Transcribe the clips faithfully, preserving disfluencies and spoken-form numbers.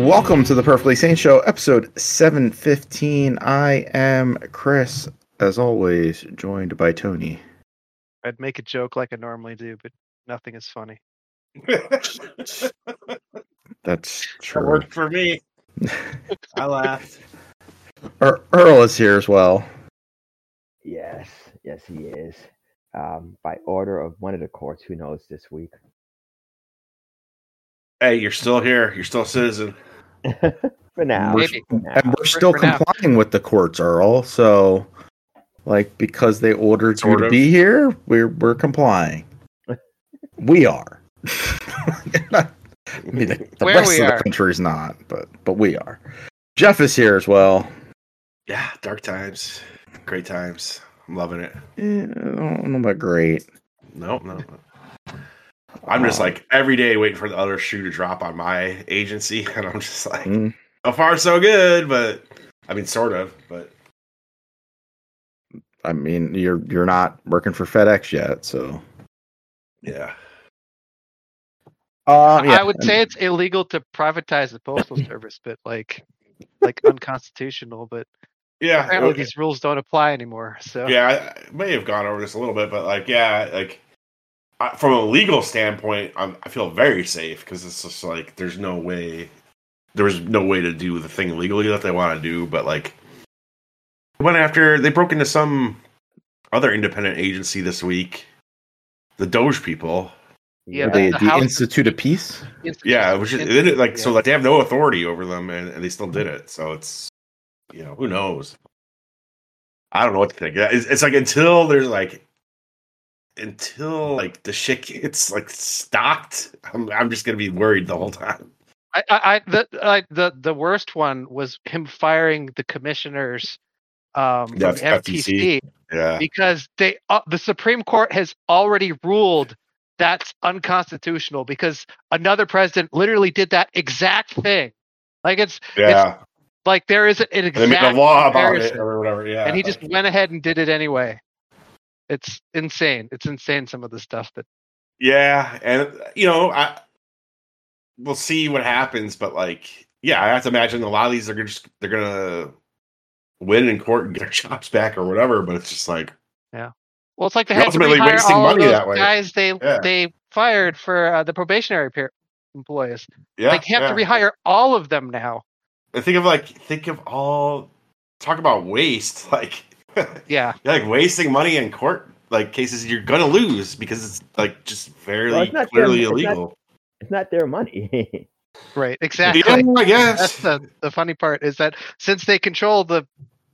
Welcome to the Perfectly Sane Show, episode seven fifteen. I am Chris, as always, joined by Tony. I'd make a joke like I normally do, but nothing is funny. That's true. That worked for me. I laughed. Er- Earl is here as well. Yes, yes, he is. Um, by order of one of the courts, who knows this week. Hey, you're still here. You're still a citizen. For now. We're, Maybe. For now. and we're still for now. complying with the courts, Earl. So, like, because they ordered Sort you of. to be here, we're we're complying. We are. I mean, the, the Where rest we of are. the country is not, but but we are. Jeff is here as well. Yeah, dark times. Great times. I'm loving it. Eh, I don't know about great. No, no. no. I'm just like every day waiting for the other shoe to drop on my agency, and I'm just like, Mm, so far so good, but I mean, sort of, but I mean, you're you're not working for FedEx yet, so. yeah. Um, yeah. I would say it's illegal to privatize the postal service, but like, like unconstitutional. But Yeah. apparently okay. these rules don't apply anymore. So Yeah, I, I may have gone over this a little bit, but like, yeah, like I, from a legal standpoint, I'm, I feel very safe because it's just like there's no way, there was no way to do the thing legally that they want to do, but like went after they broke into some other independent agency this week, the Doge people. Yeah, the, the the House- Institute of Peace. Yeah, which is they did it, like so Yeah. like they have no authority over them, and, and they still did it. So it's you know who knows. I don't know what to think. It's, it's like until there's like until like the shit gets like stocked, I'm I'm just gonna be worried the whole time. I, I, I the, I, the the worst one was him firing the commissioners um, from That's F T C Yeah, because they uh, the Supreme Court has already ruled that's unconstitutional because another president literally did that exact thing. Like it's yeah. like there is an And exact they made a law about it comparison, or whatever. Yeah, and he just went ahead and did it anyway. It's insane. It's insane some of the stuff that yeah, and you know I we'll see what happens, but like yeah, I have to imagine a lot of these are just they're gonna win in court and get their jobs back or whatever. But it's just like. well, it's like they You're had to ultimately rehire wasting all of money those that way. guys they Yeah. they fired for uh, the probationary period employees. Yeah, Like you have yeah. to rehire all of them now. And think of like think of all talk about waste like Yeah, you're like wasting money in court like cases you're gonna lose because it's like just fairly Well, it's not clearly their- it's not- illegal. It's not their money. right. Exactly. Yeah, I guess. That's the the funny part is that since they control the,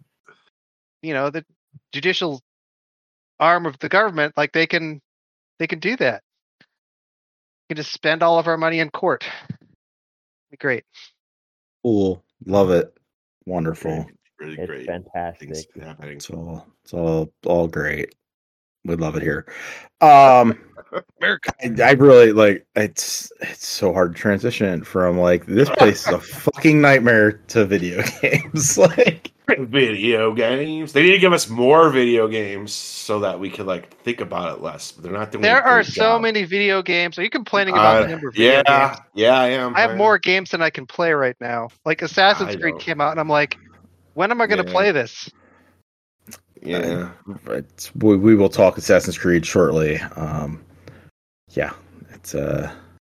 you know, the judicial arm of the government, like they can they can do that. You can just spend all of our money in court. Be great. Cool. Love it. Wonderful. Really It's great fantastic. things happening. It's all it's all all great. We love it here. Um America. I, I really like it's it's so hard to transition from like this place is a fucking nightmare to video games. Like Video games. They need to give us more video games so that we could like think about it less. But they're not doing. There a are great so job. many video games. Are you complaining about Uh, the number of video yeah, games? yeah, I am. I have am. more games than I can play right now. Like Assassin's I Creed know. came out, and I'm like, when am I going to Yeah. play this? Yeah. it's, we, we will talk Assassin's Creed shortly. Um yeah, it's uh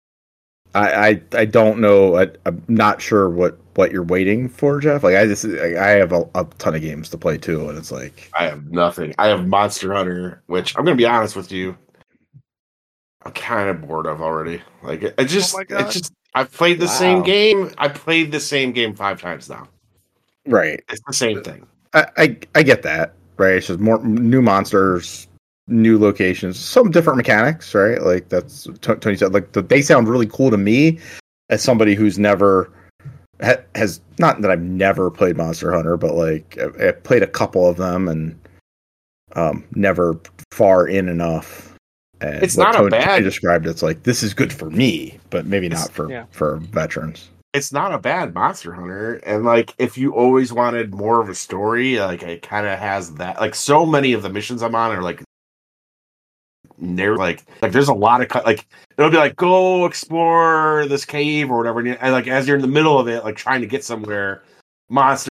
I I, I don't know. I, I'm not sure what, what you're waiting for, Jeff. Like I just I have a, a ton of games to play too, and it's like I have nothing. I have Monster Hunter, which I'm gonna be honest with you, I'm kind of bored of already. Like it, it just, Oh my God. it's just. I've played the same Wow. game. I played the same game five times now. right. It's the same thing. I, I I get that, right? It's just more new monsters, new locations, some different mechanics, right? Like that's T- Tony said. Like the, they sound really cool to me as somebody who's never ha, has not that I've never played Monster Hunter, but like I've, I've played a couple of them and um never far in enough. And It's what not a Tony, bad- Tony described. It's like this is good for me, but maybe It's- not for yeah. for veterans. It's not a bad Monster Hunter, and like if you always wanted more of a story, like it kind of has that. Like so many of the missions I'm on are like narrative. Like, like there's a lot of cut. Like, it'll be like, go explore this cave or whatever. And, you- and like, as you're in the middle of it, like trying to get somewhere, monster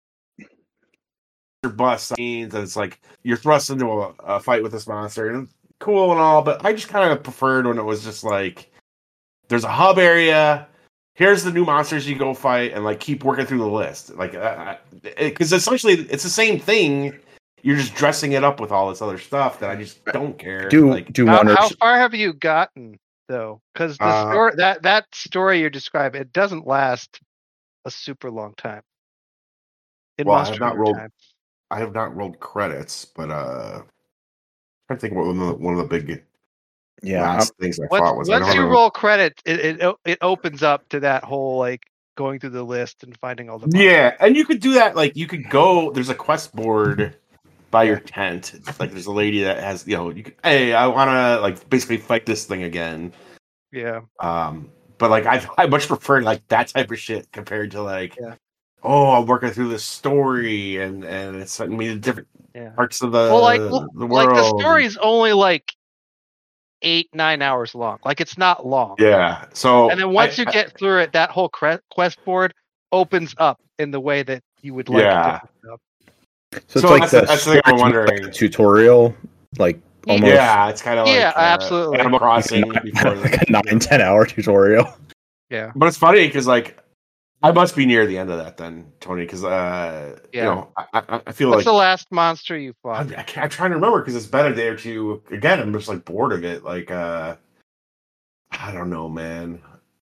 bust scenes, and it's like you're thrust into a, a fight with this monster, and it's cool and all. But I just kind of preferred when it was just like, there's a hub area. Here's the new monsters you go fight, and like keep working through the list. Like, because uh, essentially it's the same thing. You're just dressing it up with all this other stuff that I just don't care. Do like, do How, wonder. how far have you gotten though? Because the Uh, story that that story you describe, it doesn't last a super long time. In Well, I have Monster not Hunter rolled- time. I have not rolled credits, but uh, I think what one of the, one of the big Yeah, I'm- last things I thought Once, was I once don't you know. roll credit, it, it o- it opens up to that whole like going through the list and finding all the monsters. Yeah, and you could do that. Like, you could go. There's a quest board by your tent. Like, there's a lady that has, you know, you could, hey, I want to like basically fight this thing again. Yeah. Um, but like I I much prefer like that type of shit compared to like, Yeah. oh, I'm working through this story and and it's sending me to different Yeah. parts of the Well, like the like world. the story's only like eight nine hours long. Like it's not long. Yeah. So And then once I- you get through it, that whole cre- quest board opens up in the way that you would like Yeah. it to open up. so it's so like that's the the- that's the thing I'm story- wondering. like a tutorial, like almost yeah, it's kind of like Yeah, uh, absolutely. Animal Crossing before the, like a nine ten hour tutorial. Yeah. But it's funny because like I must be near the end of that then, Tony, because uh, Yeah. you know I, I, I feel What's like the last monster you I'm, fought? I can't- I'm trying to remember because it's been a day or two. Again, I'm just like bored of it. Like uh, I don't know, man.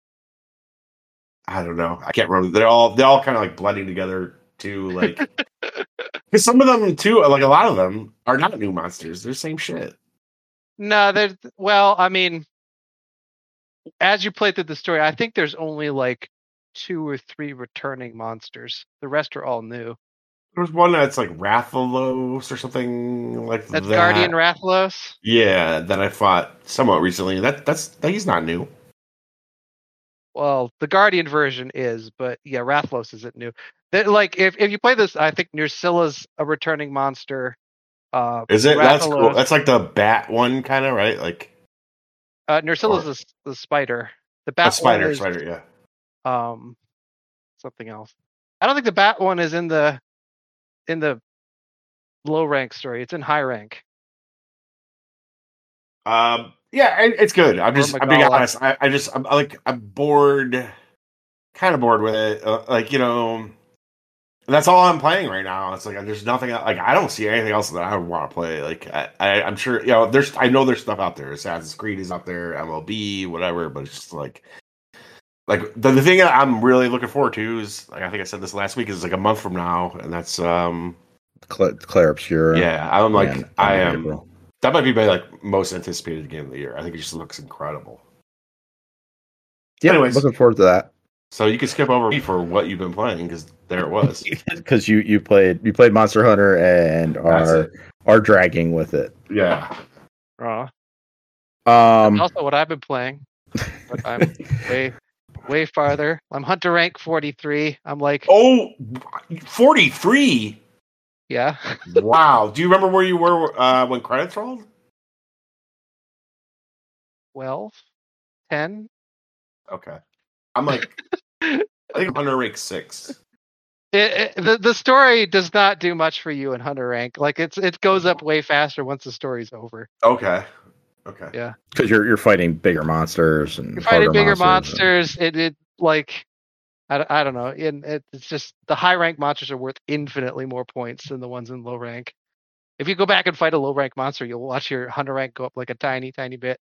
I don't know. I can't remember. They're all they're all kind of like blending together too. Like because some of them too, like a lot of them are not new monsters. They're the same shit. No, there's well, I mean, as you play through the story, I think there's only like two or three returning monsters. The rest are all new. There's one that's like Rathalos or something like That's that. Guardian Rathalos. Yeah, that I fought somewhat recently. That that's that, he's not new. Well, the Guardian version is, but yeah, Rathalos isn't new. They're, like if if you play this, I think Nersilla's a returning monster. Uh, Is it? That's cool. Rathalos- That's like the bat one, kind of, right? Like uh, Nersilla's the, s- the spider. The a bat spider, one is spider. Yeah. um something else. I don't think the bat one is in the in the low rank story. It's in high rank. Um. Yeah, it, it's good. I'm Or just. I'm being Magala. honest. I, I just. I'm I like. I'm bored. Kind of bored with it. Uh, like you know. That's all I'm playing right now. It's like there's nothing. Like I don't see anything else that I would want to play. Like I, I, I'm sure you know. There's. I know there's stuff out there. Assassin's Creed is out there. M L B, whatever. But it's just like. Like the, the thing that I'm really looking forward to is like I think I said this last week is like a month from now, and that's um Cla- Claire Obscura. yeah I'm like and- I and am April. that might be my like most anticipated game of the year. I think it just looks incredible. Yeah, Anyways. looking forward to that. So you can skip over me for what you've been playing because there it was. Because you you played you played Monster Hunter and That's are it. are dragging with it. Yeah, Uh, Um, also what I've been playing. But I'm way way farther. I'm Hunter rank forty-three. I'm like, oh, forty-three. yeah. Wow. Do you remember where you were uh, when credits rolled? twelve, ten. Okay, I'm like I think Hunter rank six. It, it, the the story does not do much for you in Hunter rank. Like it's it goes up way faster once the story's over. Okay, okay. Yeah. because you're you're fighting bigger monsters and You're fighting harder bigger monsters. monsters. It it like I, don't- I don't know. And it, it's just the high rank monsters are worth infinitely more points than the ones in low rank. If you go back and fight a low rank monster, you'll watch your Hunter rank go up like a tiny tiny bit.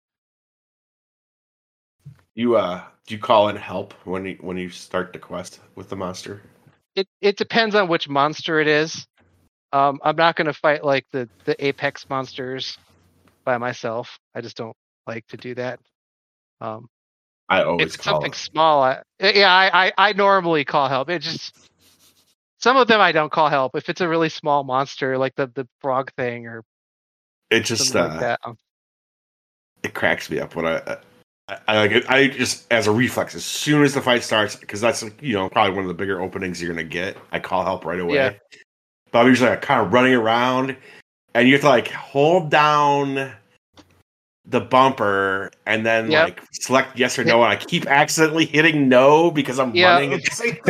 You uh, do you call in help when you when you start the quest with the monster? It it depends on which monster it is. Um, I'm not going to fight like the the apex monsters by myself. I just don't like to do that. Um, I if always it's call something it. small, I, yeah, I, I I normally call help. It just some of them I don't call help. If it's a really small monster like the the frog thing or It just something uh, like that. um, it cracks me up when I. I, I like it. I just as a reflex, as soon as the fight starts, because that's you know probably one of the bigger openings you're gonna get. I call help right away. Yeah. But I'm usually like kind of running around, and you have to like hold down the bumper and then Yep. like select yes or no, and I keep accidentally hitting no because I'm Yeah. running. It's like,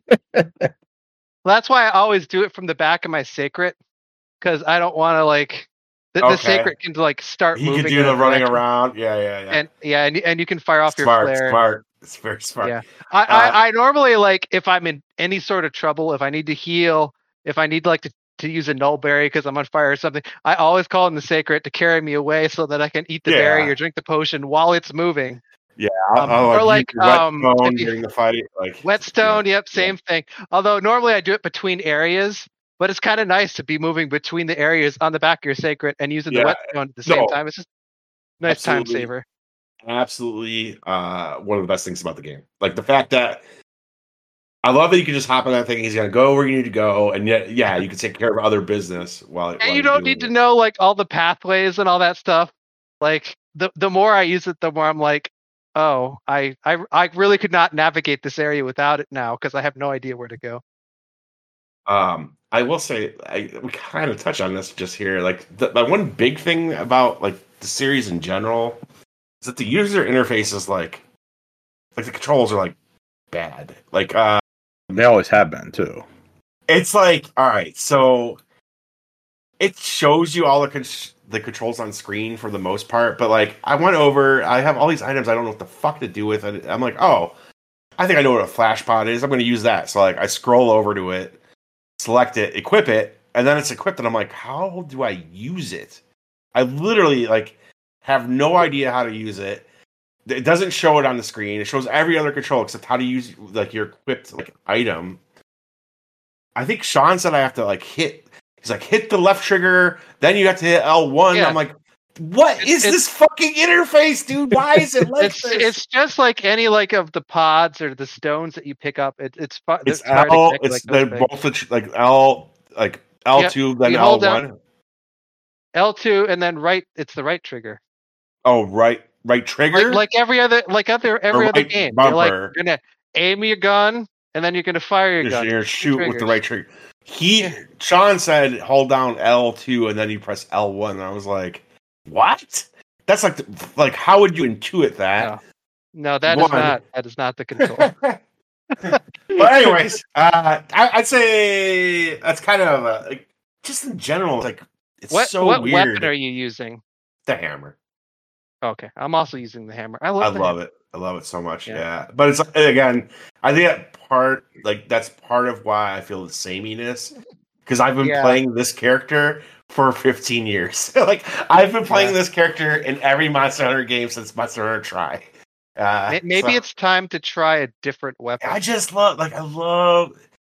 That's why I always do it from the back of my Sacred, because I don't want to like the, the Okay. Sacred can like start he moving. could do in a the running direction, around. Yeah, yeah, yeah. and yeah, and, and you can fire off smart, your flare. smart. It's very smart. Yeah, I, Uh, I I normally like if I'm in any sort of trouble, if I need to heal, if I need like to, to use a null berry because I'm on fire or something, I always call in the Sacred to carry me away so that I can eat the Yeah. berry or drink the potion while it's moving. Yeah, I'll, Um, I'll, or like, like use um, whetstone if you- during the fight. Like Whetstone, yeah, yep, same thing. Although normally I do it between areas, but it's kind of nice to be moving between the areas on the back of your Sacred and using Yeah. the Whetstone at the same No. time. It's just a nice time Absolutely. saver. Absolutely, uh, one of the best things about the game. Like the fact that I love that you can just hop on that thing. He's gonna go where you need to go, and yet, yeah, you can take care of other business while. And while you you're don't doing need to it. know like all the pathways and all that stuff. Like the the more I use it, the more I'm like, oh, I I I really could not navigate this area without it now because I have no idea where to go. Um, I will say, I we kind of touch on this just here. Like the, the one big thing about like the series in general is that the user interface is like, like the controls are like bad. Like, uh, They always have been too. it's like, all right, so it shows you all the con- the controls on screen for the most part, but like I went over, I have all these items I don't know what the fuck to do with it. I'm like, oh, I think I know what a flash pod is. I'm going to use that. So like I scroll over to it, select it, equip it, and then it's equipped, and I'm like, how do I use it? I literally like have no idea how to use it. It doesn't show it on the screen. It shows every other control except how to use like your equipped like item. I think Sean said I have to like hit. He's like hit the left trigger, then you have to hit L one. Yeah. I'm like, what is It's- this fucking interface, dude? Why is it like It's this? it's just like any like of the pods or the stones that you pick up. It, it's fu- It's hard L. exactly It's like those the things. both the tr- like L like L two then you L hold down- one. L two and then right. It's the right trigger. Oh right, right trigger. Like, like every other like other every other right game. You're like bumper. you're gonna aim your gun and then you're gonna fire your You're gun. gonna Two shoot with the triggers. right trigger. He Sean said hold down L two and then you press L one. And I was like, what? That's like the, like how would you intuit that? No, that is One. not that is not the control. But anyways, uh, I, I'd say that's kind of uh, like just in general, like it's what so what weird. weapon are you using? The hammer. Okay, I'm also using the hammer. I I love. the love hammer. it. I love it so much. Yeah. Yeah. But it's again, I think that part like that's part of why I feel the sameness because I've been Yeah. playing this character for fifteen years. Like I've been playing Yeah. this character in every Monster Hunter game since Monster Hunter Try. Uh, May- Maybe so- it's time to try a different weapon. I just love like I love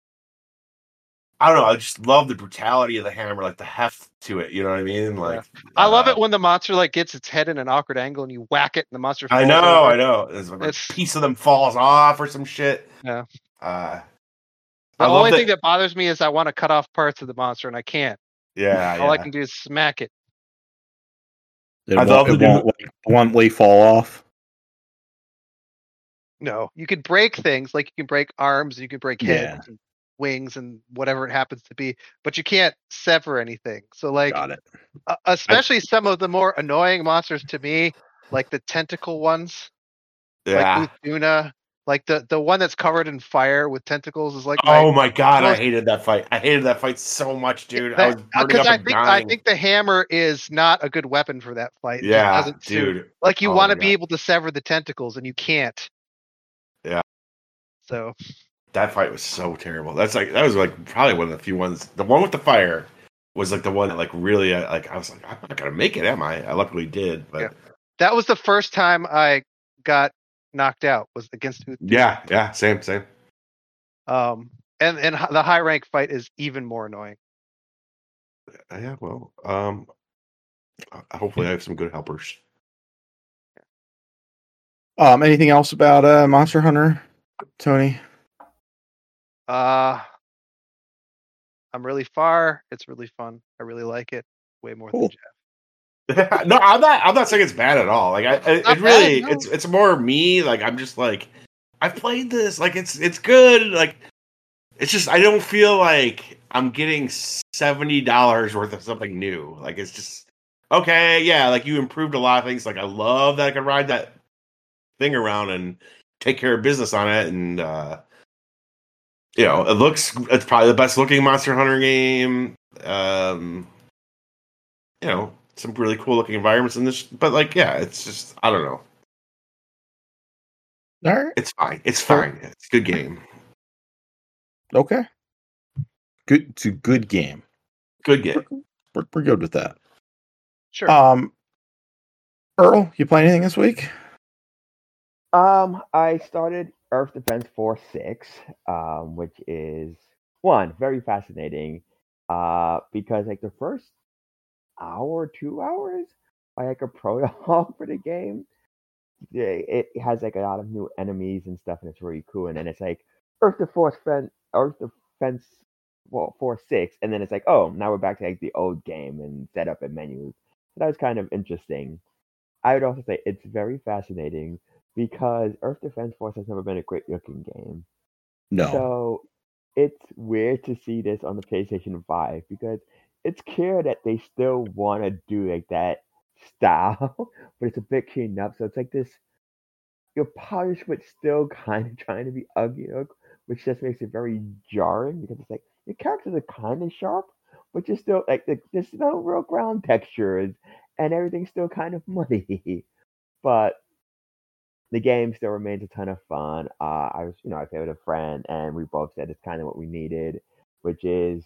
I don't know, I just love the brutality of the hammer, like the heft to it, you know what I mean? Like I love uh, it when the monster like gets its head in an awkward angle and you whack it and the monster. I falls know, over. I know. It's like It's- a piece of them falls off or some shit. Yeah. Uh The I love only that- thing that bothers me is I want to cut off parts of the monster and I can't. yeah, All I yeah. can do is smack it. It I won't, love it to do- won't like, bluntly fall off. No, you can break things like you can break arms, you can break heads, Yeah. and wings, and whatever it happens to be, but you can't sever anything. So, like, Got it. uh, especially some of the more annoying monsters to me, like the tentacle ones, Yeah. like Uthuna, like the the one that's covered in fire with tentacles is like Oh my god, I most- hated that fight. I hated that fight so much, dude. I was burning because up I and think I dying. think the hammer is not a good weapon for that fight. It just yeah, doesn't suit. dude. Like you Oh want my to be God. able to sever the tentacles and you can't. Yeah. So That fight was so terrible. That's like that was like probably one of the few ones. The one with the fire was like the one that like really uh, like I was like I'm not gonna make it, am I? I luckily did, but Yeah. that was the first time I got knocked out was against Uthuna. yeah, yeah, same, same. Um, and and h- the high rank fight is even more annoying. Uh, yeah, well, um, uh, hopefully I have some good helpers. Um, anything else about uh, Monster Hunter, Tony? Uh, I'm really far. It's really fun. I really like it way more Cool. than Jeff. No, I'm not. I'm not saying it's bad at all. Like I, it, Not it really, bad, no. it's it's more me. Like I'm just like I've played this. Like it's it's good. Like it's just I don't feel like I'm getting seventy dollars worth of something new. Like it's just okay, yeah, like you improved a lot of things. Like I love that I could ride that thing around and take care of business on it, and uh, you know, it looks it's probably the best looking Monster Hunter game. Um, you know, some really cool looking environments in this, but like, yeah, it's just I don't know. All right. It's fine. It's fine. It's a good game. Okay. Good. It's a good game. Good game. We're, we're good with that. Sure. Um, Earl, you play anything this week? Um, I started Earth Defense Force six, um, which is one very fascinating. Uh, because like the first hour, two hours, I like a prologue for the game. Yeah, it has like a lot of new enemies and stuff, and it's really cool. And then it's like Earth Defense, Earth Defense, well, Force six, and then it's like, oh, now we're back to like the old game and setup and menus. So that was kind of interesting. I would also say it's very fascinating because Earth Defense Force has never been a great looking game. No. So it's weird to see this on the PlayStation five because it's clear that they still want to do like that style, but it's a bit cleaned up. So it's like this, you're polished, but still kind of trying to be ugly, which just makes it very jarring because it's like your characters are kind of sharp, but you're still like there's no real ground textures and everything's still kind of muddy. But the game still remains a ton of fun. Uh, I was, you know, I played with a friend, and we both said it's kind of what we needed, which is,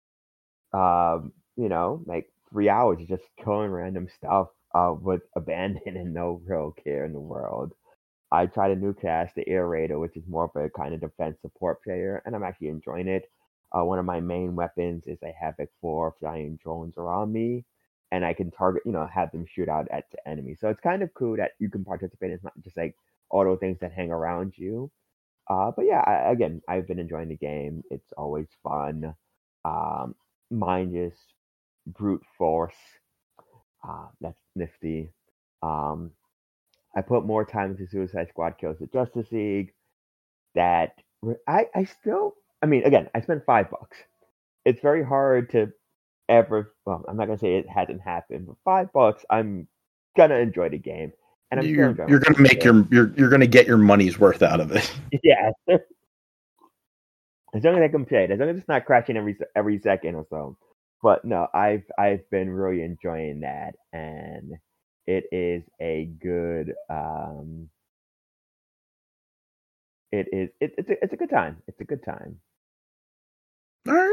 um, you know, like three hours of just killing random stuff uh, with abandon and no real care in the world. I tried a new class, the Air Raider, which is more of a kind of defense support player, and I'm actually enjoying it. Uh, one of my main weapons is I have like four flying drones around me, and I can target, you know, have them shoot out at the enemy. So it's kind of cool that you can participate. It's not just like auto things that hang around you. Uh, but yeah, I, again, I've been enjoying the game. It's always fun. Um, mine is brute force. Uh, that's nifty. Um, I put more time into Suicide Squad Kills the Justice League. That I, I still, I mean, again, I spent five bucks. It's very hard to ever, well, I'm not gonna say it hasn't happened, but five bucks, I'm gonna enjoy the game, and I'm still You're, enjoying. you're gonna make your you're you're gonna get your money's worth out of it. Yeah. As long as I can play it, as long as it's not crashing every every second or so. But no, I've I've been really enjoying that, and it is a good. Um, it is it, it's a, it's a good time. It's a good time. All right.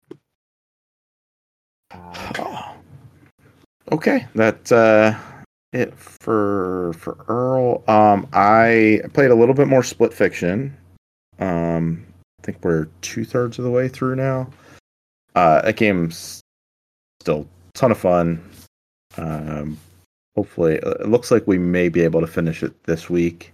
Uh, Oh. Okay, that's uh, it for for Earl. Um, I played a little bit more Split Fiction. Um, I think we're two thirds of the way through now. Uh, that game's still a ton of fun. Um, hopefully, it looks like we may be able to finish it this week.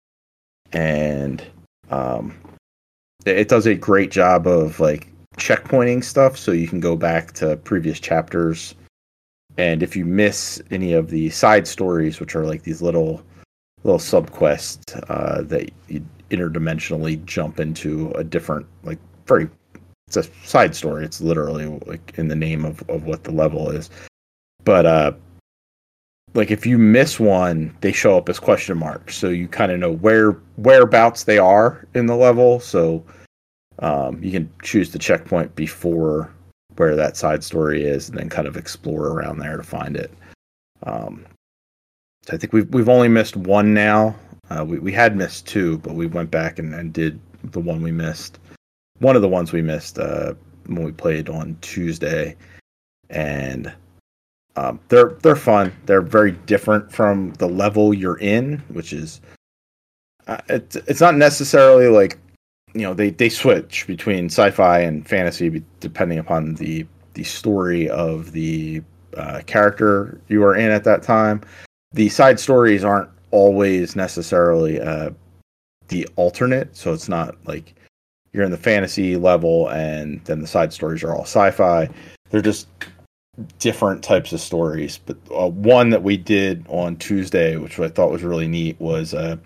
And um, it, it does a great job of like checkpointing stuff, so you can go back to previous chapters. And if you miss any of the side stories, which are like these little little subquests uh, that you interdimensionally jump into a different, like very, it's a side story. It's literally like in the name of, of what the level is. But uh, like if you miss one, they show up as question marks, so you kind of know where whereabouts they are in the level. So um, you can choose the checkpoint before where that side story is, and then kind of explore around there to find it. Um, so I think we've we've only missed one now. Uh, we we had missed two, but we went back and, and did the one we missed. One of the ones we missed uh, when we played on Tuesday, and um, they're they're fun. They're very different from the level you're in, which is uh, it's it's not necessarily like, you know, they, they switch between sci-fi and fantasy depending upon the the story of the uh, character you are in at that time. The side stories aren't always necessarily uh, the alternate, so it's not like you're in the fantasy level and then the side stories are all sci-fi. They're just different types of stories. But uh, one that we did on Tuesday, which I thought was really neat, was uh,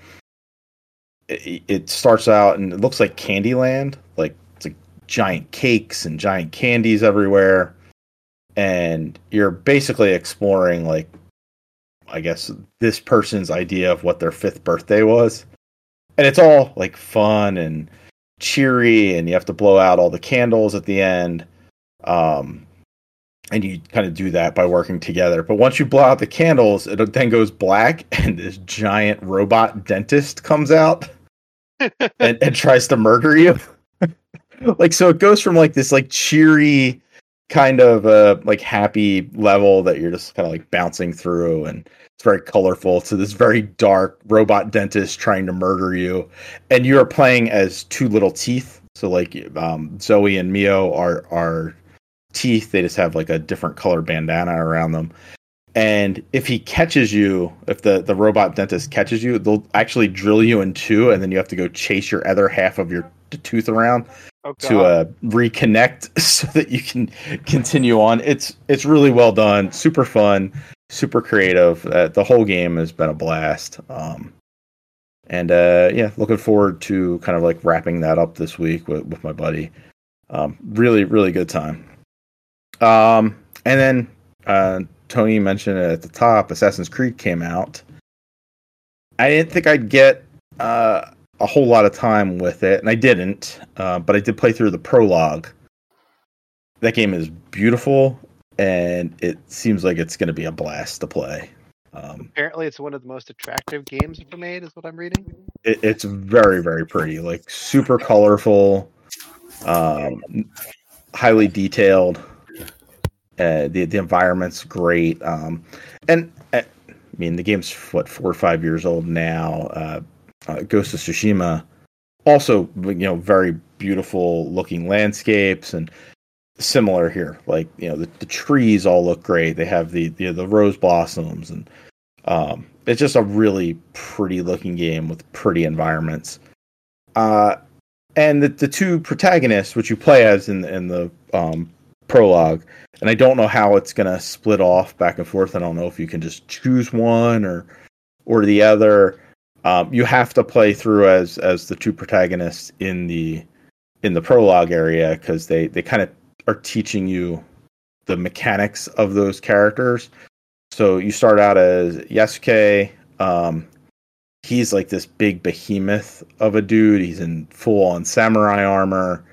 it, it starts out and it looks like Candyland, like it's like giant cakes and giant candies everywhere. and you're basically exploring, like, I guess, this person's idea of what their fifth birthday was. And it's all, like, fun and cheery, and you have to blow out all the candles at the end. Um, and you kind of do that by working together. But once you blow out the candles, it then goes black, and this giant robot dentist comes out and, and tries to murder you. Like, so it goes from, like, this, like, cheery kind of, uh, like, happy level that you're just kind of, like, bouncing through, and it's very colorful, to this very dark robot dentist trying to murder you. And you're playing as two little teeth. So, like, um, Zoe and Mio are, are teeth. They just have, like, a different color bandana around them. And if he catches you, if the, the robot dentist catches you, they'll actually drill you in two, and then you have to go chase your other half of your tooth around. Oh, to uh, reconnect so that you can continue on. It's it's really well done, super fun, super creative. Uh, the whole game has been a blast. Um, and uh, yeah, looking forward to kind of like wrapping that up this week with, with my buddy. Um, really, really good time. Um, and then uh, Tony mentioned it at the top, Assassin's Creed came out. I didn't think I'd get Uh, a whole lot of time with it, and I didn't, uh, but I did play through the prologue. That game is beautiful, and it seems like it's going to be a blast to play. Um, Apparently, it's one of the most attractive games ever made, is what I'm reading. It, it's very, very pretty, like super colorful, um, highly detailed. Uh, the the environment's great, um, and uh, I mean the game's what four or five years old now. Uh, Uh, Ghost of Tsushima, also, you know, very beautiful looking landscapes, and similar here. Like, you know, the, the trees all look great. They have the the, the rose blossoms, and um, it's just a really pretty looking game with pretty environments. Uh, and the the two protagonists, which you play as in in the um, prologue, and I don't know how it's gonna split off back and forth. I don't know if you can just choose one or or the other. Um, you have to play through as as the two protagonists in the in the prologue area, because they, they kind of are teaching you the mechanics of those characters. So you start out as Yasuke. Um, he's like this big behemoth of a dude. He's in full on samurai armor.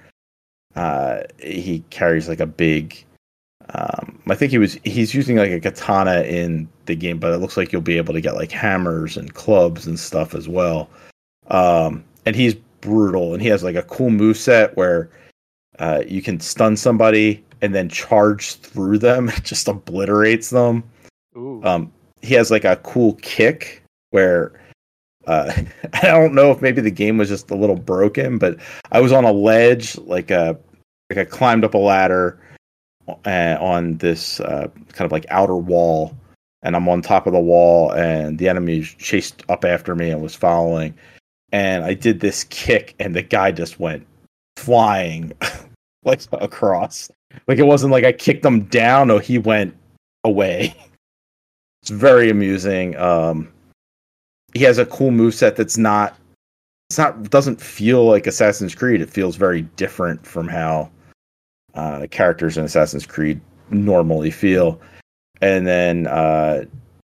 Uh, he carries like a big. Um, I think he was he's using like a katana in the game, but it looks like you'll be able to get like hammers and clubs and stuff as well. Um, and he's brutal, and he has like a cool moveset where uh, you can stun somebody and then charge through them. It just obliterates them. Ooh. Um, he has like a cool kick where uh, I don't know if maybe the game was just a little broken, but I was on a ledge, like a like I climbed up a ladder. Uh, on this uh, kind of like outer wall, and I'm on top of the wall, and the enemy chased up after me and was following, and I did this kick, and the guy just went flying like across. Like, it wasn't like I kicked him down, no, he went away. It's very amusing. Um, he has a cool moveset that's not it's not doesn't feel like Assassin's Creed. It feels very different from how Uh, characters in Assassin's Creed normally feel. And then uh,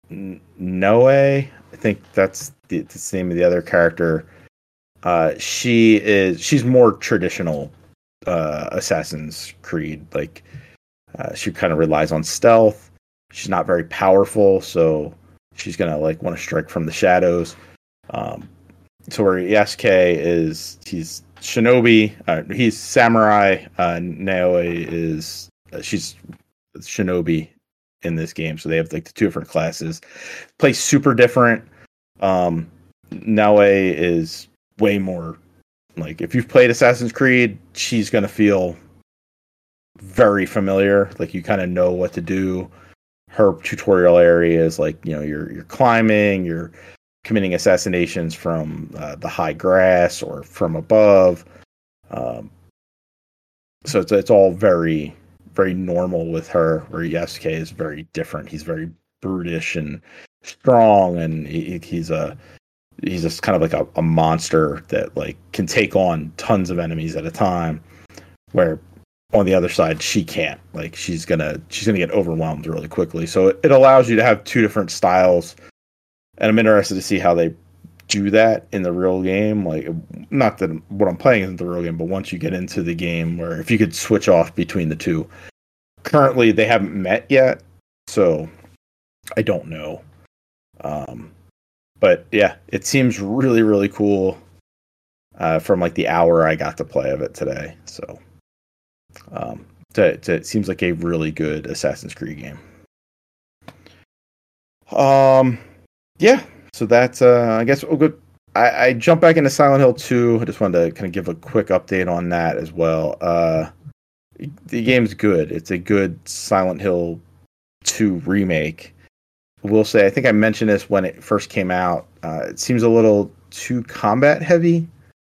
Noe, I think that's the, that's the name of the other character. Uh, she is she's more traditional uh, Assassin's Creed. Like, uh, she kind of relies on stealth. She's not very powerful, so she's gonna like want to strike from the shadows. Um, so where Yasuke is, he's Shinobi, uh, he's samurai. Uh, Naoe is uh, she's Shinobi in this game, so they have like the two different classes. Play super different. Um, Naoe is way more like, if you've played Assassin's Creed, she's gonna feel very familiar. Like, you kind of know what to do. Her tutorial area is like, you know, you're you're climbing, you're committing assassinations from uh, the high grass or from above. Um, so it's it's all very, very normal with her, where Yasuke is very different. He's very brutish and strong, and he, he's a he's just kind of like a, a monster that like can take on tons of enemies at a time. Where on the other side, she can't. Like she's gonna she's gonna get overwhelmed really quickly. So it, it allows you to have two different styles, and I'm interested to see how they do that in the real game. Like, not that what I'm playing isn't the real game, but once you get into the game, where if you could switch off between the two. Currently, they haven't met yet, so I don't know. Um, but yeah, it seems really really cool. Uh, from like the hour I got to play of it today, so. Um, to, to, it seems like a really good Assassin's Creed game. Um, yeah. So that's uh, I guess we'll go. I, I jump back into Silent Hill two. I just wanted to kind of give a quick update on that as well. Uh, the game's good. It's a good Silent Hill two remake. I will say, I think I mentioned this when it first came out. Uh, it seems a little too combat heavy.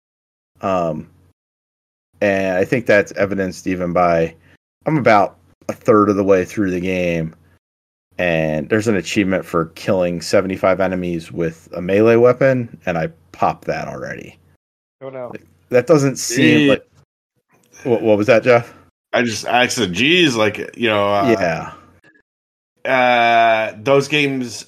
Um. And I think that's evidenced even by, I'm about a third of the way through the game, and there's an achievement for killing seventy-five enemies with a melee weapon, and I popped that already. Oh no. Like, that doesn't seem Yeah. like... What, what was that, Jeff? I just I said, geez, like you know, uh, yeah. Uh, those games,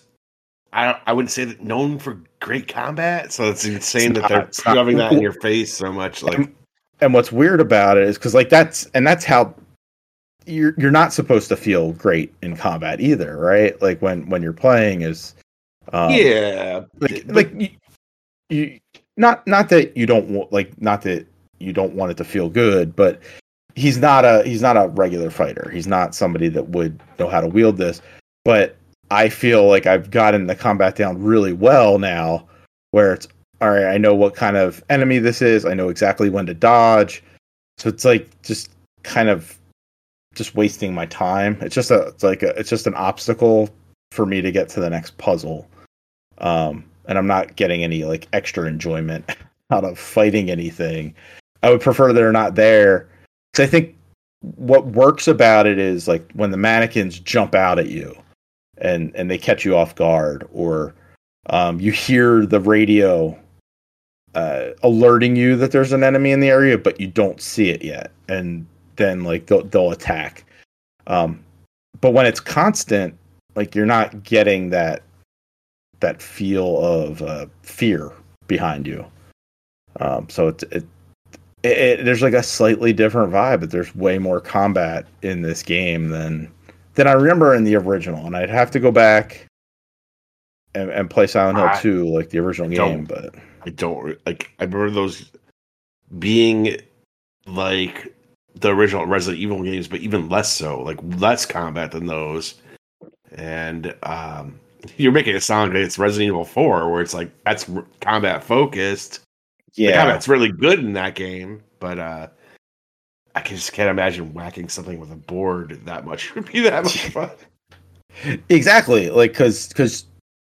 I I wouldn't say that known for great combat, so it's insane It's that they're not- it's not- shoving that in your face so much. Like, And, and what's weird about it is because like that's and that's how you're you're not supposed to feel great in combat either, right? Like when when you're playing is um, yeah, like but- like you, you not not that you don't want like not that you don't want it to feel good, but he's not a he's not a regular fighter. He's not somebody that would know how to wield this. But I feel like I've gotten the combat down really well now, where it's all right. I know what kind of enemy this is. I know exactly when to dodge. So it's like just kind of just wasting my time. It's just a it's like a, it's just an obstacle for me to get to the next puzzle. Um, and I'm not getting any like extra enjoyment out of fighting anything. I would prefer they're not there. Because I think what works about it is like when the mannequins jump out at you and, and they catch you off guard, or um, you hear the radio uh, alerting you that there's an enemy in the area, but you don't see it yet. And then like they'll, they'll attack. Um, but when it's constant, like you're not getting that that feel of uh, fear behind you. Um, so it, it, it there's like a slightly different vibe, but there's way more combat in this game than than I remember in the original. And I'd have to go back and, and play Silent Hill I two, like the original game. don't- But I don't like. I remember those being like the original Resident Evil games, but even less so, like less combat than those. And um, you're making it sound like it's Resident Evil four, where it's like that's r- combat focused. The yeah, combat's really good in that game, but uh, I can just can't imagine whacking something with a board that much would be that much fun. exactly. Like because because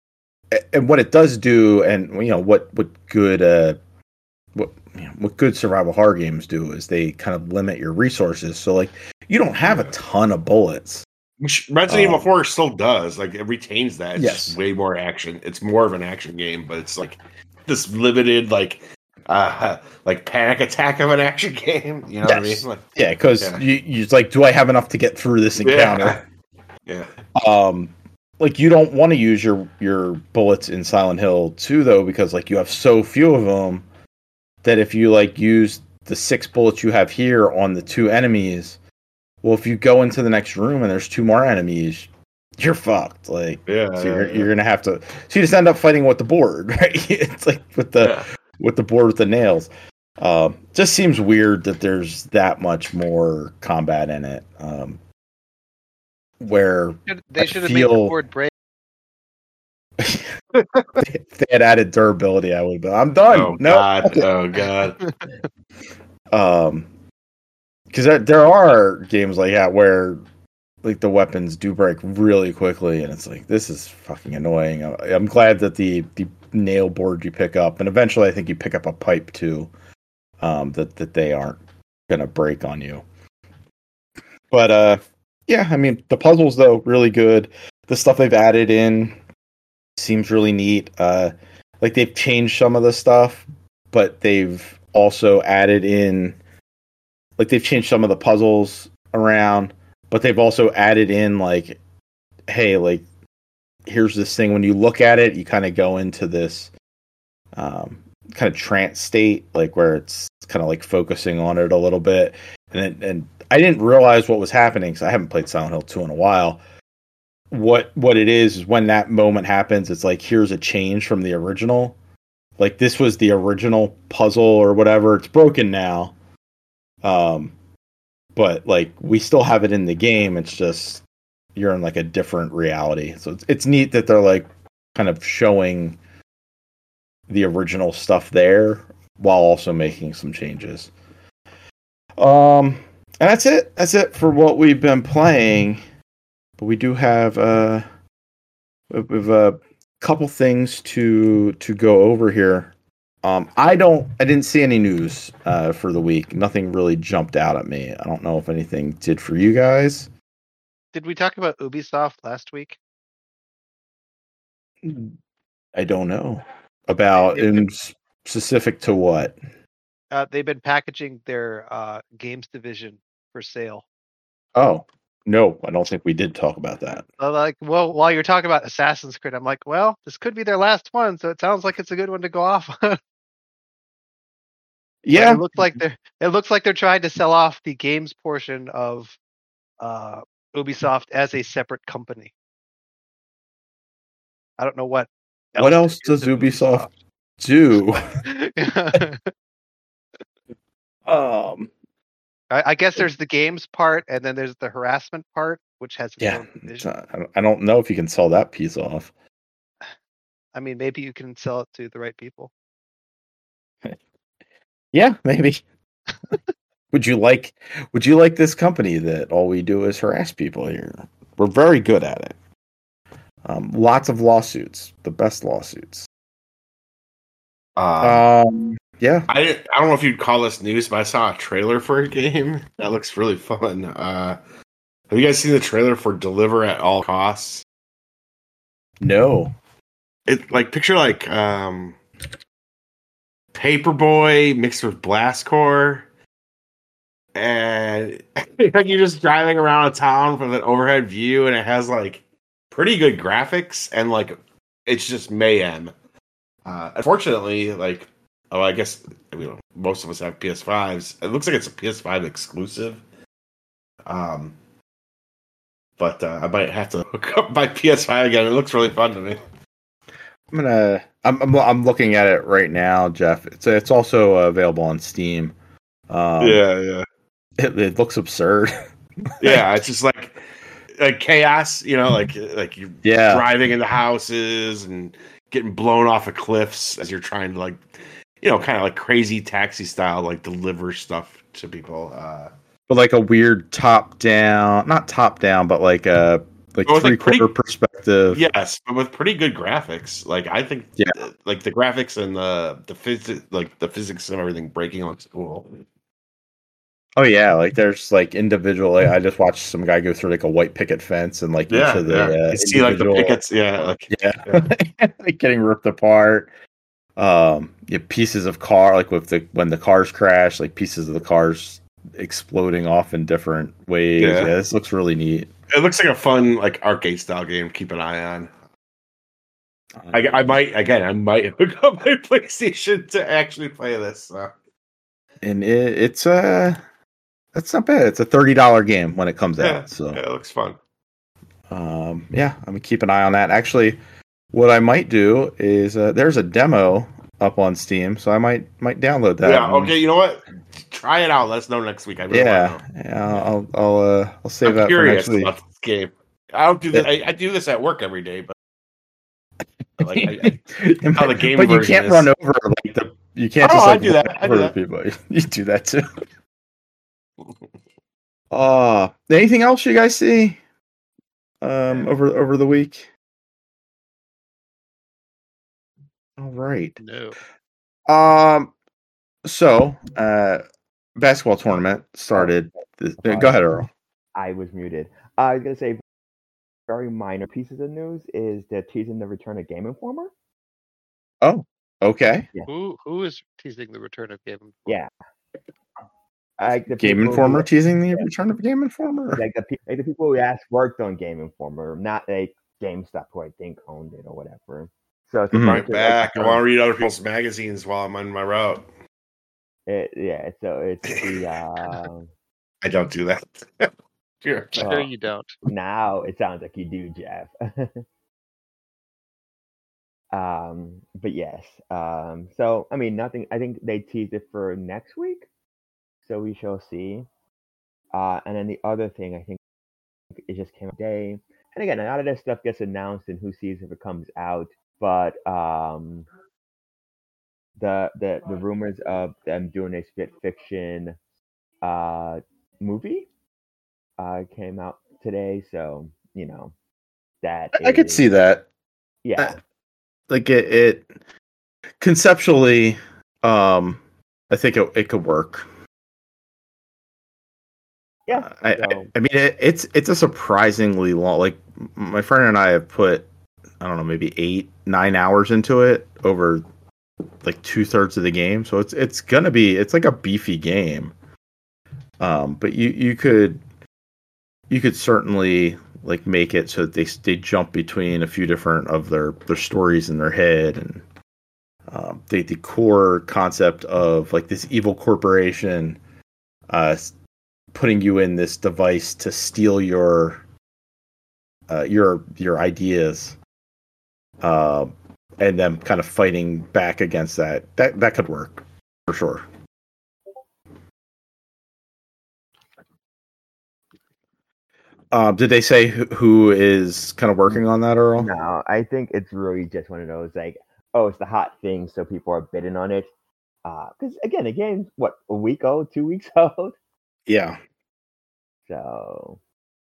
and what it does do, and you know what what good uh what you know, what good survival horror games do is they kind of limit your resources. So like you don't have a ton of bullets. Which Resident Um, Evil four still does. Like it retains that. It's Yes. just way more action. It's more of an action game, but it's like this limited, like, uh, like panic attack of an action game. You know Yes. what I mean? Like, Yeah, because Yeah. you you it's like, do I have enough to get through this encounter? yeah. Um, like you don't want to use your your bullets in Silent Hill two though, because like you have so few of them that if you like use the six bullets you have here on the two enemies, well, if you go into the next room and there's two more enemies, you're fucked. Like, Yeah. so yeah, you're, yeah. you're gonna have to. So you just end up fighting with the board, right? It's like with the Yeah. with the board with the nails. Um, just seems weird that there's that much more combat in it. Um, where Should- They I should have made the feel- board break. if they had added durability, I would. But I'm done. Oh no, god. Oh god. um, because there there are games like that where like the weapons do break really quickly, and it's like this is fucking annoying. I- I'm glad that the the nail board you pick up, and eventually I think you pick up a pipe too, um, that that they aren't gonna break on you. But uh, yeah, I mean the puzzles though really good. The stuff they've added in seems really neat. Uh, like they've changed some of the stuff, but they've also added in like they've changed some of the puzzles around, but they've also added in like, hey, like here's this thing. When you look at it, you kind of go into this um, kind of trance state, like where it's kind of like focusing on it a little bit. And it, and I didn't realize what was happening because I haven't played Silent Hill two in a while. What what it is is when that moment happens, it's like here's a change from the original. Like this was the original puzzle or whatever. It's broken now. Um, but like we still have it in the game. It's just you're in like a different reality. So it's it's neat that they're like kind of showing the original stuff there while also making some changes. Um, and that's it. That's it for what we've been playing. But we do have uh, we've a couple things to to go over here. Um, I don't. I didn't see any news uh, for the week. Nothing really jumped out at me. I don't know if anything did for you guys. Did we talk about Ubisoft last week? I don't know about in specific to what. Uh, they've been packaging their uh, games division for sale. Oh no, I don't think we did talk about that. Uh, like, well, while you're talking about Assassin's Creed, I'm like, well, this could be their last one, so it sounds like it's a good one to go off on. Yeah, it looks like they're it looks like they're trying to sell off the games portion of uh, Ubisoft as a separate company. I don't know what. Else what else does Ubisoft, Ubisoft do? um, I, I guess there's the games part, and then there's the harassment part, which has its yeah. own division. I don't know if you can sell that piece off. I mean, maybe you can sell it to the right people. Yeah, maybe. Would you like would you like this company that all we do is harass people here? We're very good at it. Um, lots of lawsuits, the best lawsuits. Uh, um, yeah. I I don't know if you'd call this news, but I saw a trailer for a game that looks really fun. Uh, have you guys seen the trailer for Deliver at All Costs? No. It like picture like um, Paperboy mixed with Blastcore. And like you're just driving around a town from an overhead view, and it has like pretty good graphics, and like it's just mayhem. Uh, unfortunately, like oh, I guess you know most of us have P S fives. It looks like it's a P S five exclusive. Um, but uh, I might have to hook up my P S five again. It looks really fun to me. I'm gonna. I'm. I'm, I'm looking at it right now, Jeff. It's it's also uh, available on Steam. Um, yeah, yeah. It, it looks absurd. Yeah, it's just like like chaos, you know, like like you're yeah. driving into houses and getting blown off of cliffs as you're trying to like, you know, kind of like crazy taxi style, like deliver stuff to people. Uh, but like a weird top down, not top down, but like a like three like quarter pretty, perspective. Yes, but with pretty good graphics. Like I think, yeah, uh, like the graphics and the the physics, like the physics and everything breaking looks cool. Oh yeah, like there's like individual. Like, I just watched some guy go through like a white picket fence and like yeah, each of the yeah. uh, you see like the pickets, yeah, like yeah, yeah. like getting ripped apart. Um, yeah, pieces of car like with the when the cars crash, like pieces of the cars exploding off in different ways. Yeah, yeah this looks really neat. It looks like a fun like arcade style game. Keep an eye on. Um, I, I might again. I might hook up my PlayStation to actually play this. So. And it, it's uh That's not bad. It's a thirty dollar game when it comes yeah, out. So yeah, it looks fun. Um, yeah, I'm gonna keep an eye on that. Actually, what I might do is uh, there's a demo up on Steam, so I might might download that. Yeah. Okay. You know what? Try it out. Let us know next week. I really yeah. Yeah. I'll I'll uh, I'll save I'm that for next week. About this game. I don't do this. I, I do this at work every day, but like I, I, how the game. But you can't is. run over like the. You can't oh, just like I do that. I do that. people. You do that too. Uh anything else you guys see um over over the week? All right. No. Um so uh basketball tournament started this, uh, go ahead, Earl. I was muted. Uh, I was gonna say very minor pieces of news is they're teasing the return of Game Informer. Oh, okay. Yeah. Who who is teasing the return of Game Informer? Yeah. Like the Game people Informer who, teasing the return of Game Informer. like the pe- like the people who asked worked on Game Informer, not like GameStop who I think owned it or whatever. So it's a Mhm. bunch Get of back. like, I want to read other people's magazines while I'm on my route. it, yeah. So it's the uh, I don't do that. Sure. Sure, Oh. you don't. now it sounds like you do, Jeff. um, but yes. Um, so I mean, nothing. I think they teased it for next week, so we shall see. Uh, and then the other thing I think it just came out today. And again, a lot of this stuff gets announced, and who sees if it comes out. But um, the the the rumors of them doing a split fiction uh movie uh came out today. So you know that I, I could is- see that. Yeah, Uh, Like it, it conceptually, um, I think it, it could work. yeah. I, I, So I mean, it, it's it's a surprisingly long. Like my friend and I have put, I don't know, maybe eight, nine hours into it over like two thirds of the game. So it's it's gonna be it's like a beefy game. Um, but you you could you could certainly like make it so that they they jump between a few different of their their stories in their head, and um, the the core concept of like this evil corporation uh putting you in this device to steal your uh, your your ideas, uh, and then kind of fighting back against that. That that could work for sure. Um, did they say who, who is kind of working on that, Earl? no, I think it's really just one of those like, oh, it's the hot thing, so people are bidding on it. Because again, the game's what, a week old, two weeks old. Yeah. So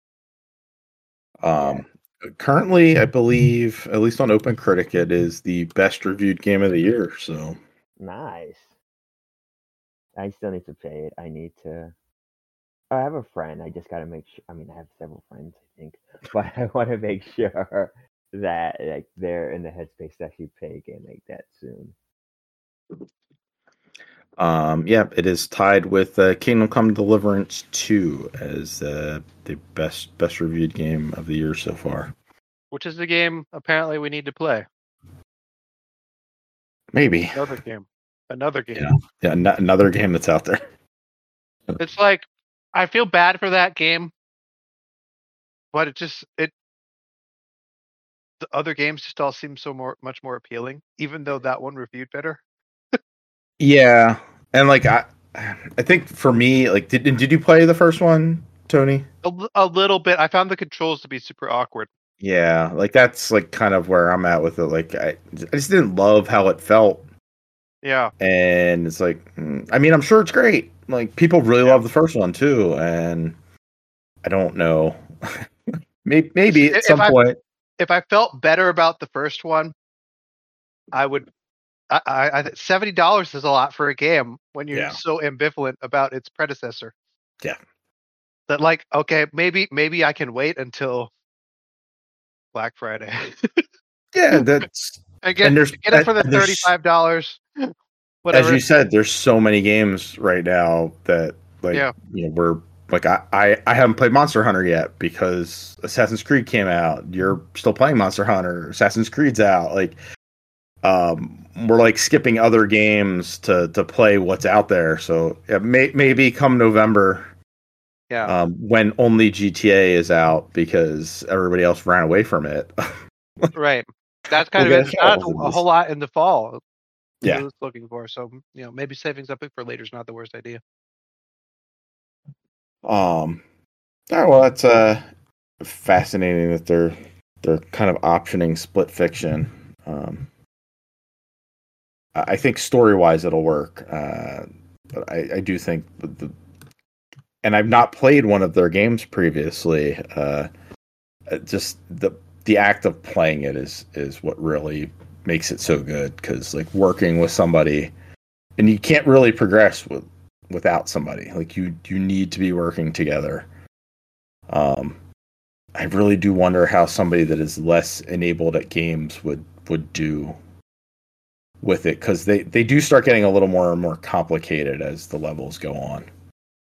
Um, currently, I believe, at least on OpenCritic, it is the best reviewed game of the year. So nice. I still need to play it. I need to. I have a friend. I just gotta make sure. I mean, I have several friends, I think, but I want to make sure that like they're in the headspace to actually play a game like that soon. Um, yeah, it is tied with uh, Kingdom Come Deliverance two as uh, the best best reviewed game of the year so far. Which is the game apparently we need to play. Maybe, Another game. Another game. Yeah. yeah, n- another game that's out there. It's like I feel bad for that game, but it just it the other games just all seem so more much more appealing, even though that one reviewed better. Yeah, and like I, I think for me, like, did did you play the first one, Tony? A, l- a little bit. I found the controls to be super awkward. Yeah, like that's like kind of where I'm at with it. Like I, I just didn't love how it felt, Yeah. and it's like, mm, I mean, I'm sure it's great. Like people really love the first one too, and I don't know. maybe maybe at If some I- point. If I felt better about the first one, I would. I, I, I seventy dollars is a lot for a game when you're Yeah. so ambivalent about its predecessor. Yeah. That like, okay, maybe maybe I can wait until Black Friday. Yeah, that's I get And there's- get it for the and there's- thirty-five dollars. as Whatever. you said. There's so many games right now that like Yeah. you know we're like I, I I haven't played Monster Hunter yet because Assassin's Creed came out. You're still playing Monster Hunter. Assassin's Creed's out. Like um we're like skipping other games to to play what's out there. So yeah, may, maybe come November. Yeah. Um, when only G T A is out because everybody else ran away from it. Right. That's kind We'll of get it. a Not couple of a these. whole lot in the fall. Yeah. I was looking for. So you know, maybe saving something for later is not the worst idea. Um, all right, well, that's uh fascinating that they're they're kind of optioning split fiction. Um, I I think story wise it'll work, uh, but I, I do think the, the and I've not played one of their games previously. Uh, just the the act of playing it is is what really makes it so good because like working with somebody, and you can't really progress with without somebody. Like you you need to be working together. Um, I really do wonder how somebody that is less enabled at games would would do with it because they they do start getting a little more and more complicated as the levels go on.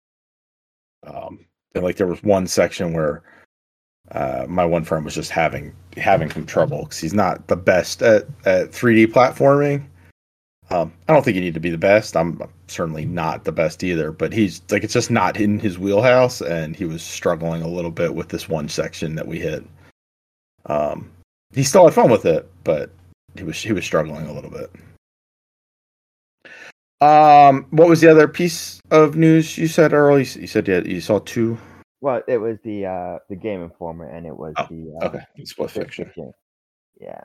Um, and like there was one section where uh, my one friend was just having having some trouble because he's not the best at, at three D platforming. Um, I don't think you need to be the best. I'm certainly not the best either, but he's like, it's just not in his wheelhouse, and he was struggling a little bit with this one section that we hit. Um, he still had fun with it, but he was he was struggling a little bit. Um, what was the other piece of news you said earlier? You said you, you saw two. Well, it was the uh, the Game Informer, and it was Oh, the uh, okay, split fiction. fiction. Yeah.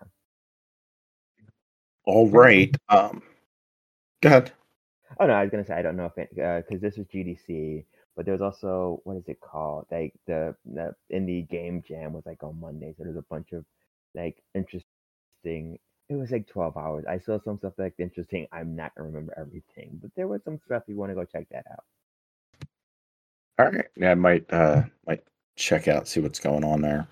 All right. Um, go ahead. Oh no, I was gonna say I don't know if it because this was G D C, but there was also what is it called? Like the, the indie game jam was like on Monday, so there's a bunch of like interesting. It was like twelve hours. I saw some stuff like interesting. I'm not gonna remember everything, but there was some stuff. You want to go check that out. All right. Yeah, I might uh might check out, see what's going on there.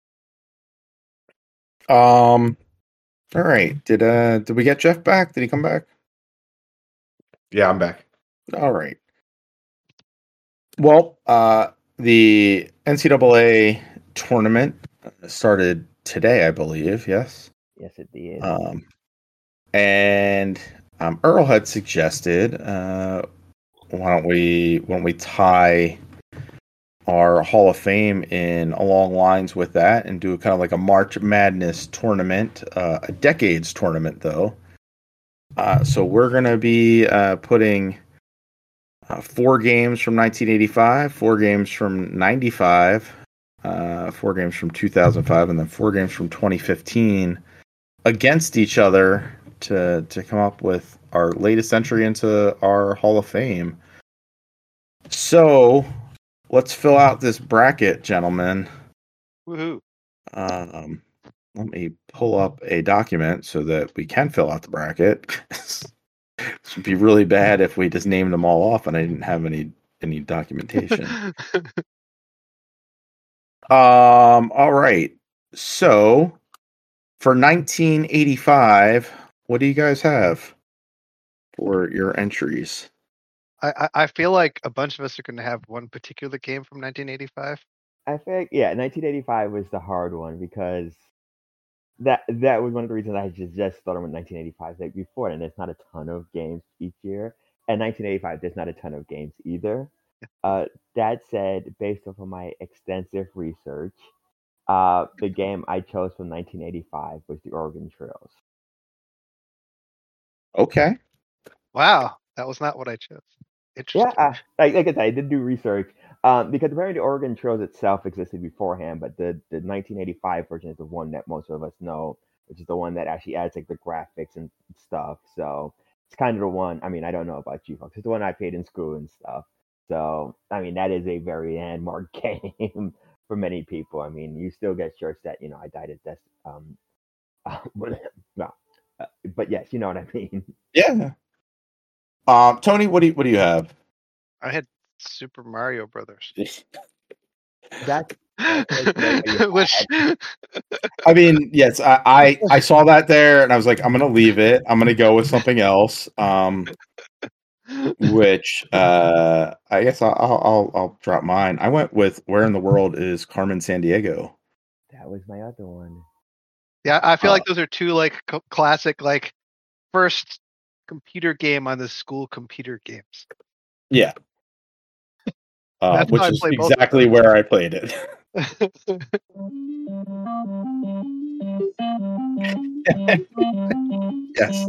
Um. All right. Did uh did we get Jeff back? Did he come back? Yeah, I'm back. All right. Well, uh, the N C double A tournament started today, I believe. Yes. Yes, it did. Um, and um, Earl had suggested, uh, why don't we why don't we tie our Hall of Fame in along lines with that and do kind of like a March Madness tournament, uh, a decades tournament though. Uh, so we're gonna be uh, putting uh, four games from nineteen eighty-five, four games from ninety-five, uh, four games from two thousand five, and then four games from twenty fifteen against each other to to come up with our latest entry into our Hall of Fame. So let's fill out this bracket, gentlemen. Woohoo! Um, let me pull up a document so that we can fill out the bracket. This would be really bad if we just named them all off and I didn't have any any documentation. um. All right. So for nineteen eighty-five, what do you guys have for your entries? I, I I feel like a bunch of us are going to have one particular game from nineteen eighty-five. I think yeah, nineteen eighty-five was the hard one because that that was one of the reasons I just just started with nineteen eighty-five. Like before, and there's not a ton of games each year, and nineteen eighty-five there's not a ton of games either. Uh, that said, based off of my extensive research, uh, the game I chose from nineteen eighty-five was the Oregon Trails. Okay. Wow, that was not what I chose. Interesting. Yeah, uh, like, like I said, I did do research um, because apparently the Oregon Trails itself existed beforehand, but the, the nineteen eighty-five version is the one that most of us know, which is the one that actually adds like the graphics and stuff. So it's kind of the one. I mean, I don't know about you folks. It's the one I played in school and stuff. So I mean, that is a very landmark game for many people. I mean, you still get shirts that you know I died at death. Um, uh, well, uh, but yes, you know what I mean. Yeah. Um, Tony, what do you what do you have? I had Super Mario Brothers. That's Which I mean, yes, I, I I saw that there, and I was like, I'm gonna leave it. I'm gonna go with something else. Um, which uh, I guess I'll, I'll I'll I'll drop mine. I went with Where in the World is Carmen Sandiego? that was my other one. yeah, I feel Uh, like those are two like c- classic like first computer game on the school computer games. Yeah. Uh, That's which how I is play both of exactly them. where I played it. Yes.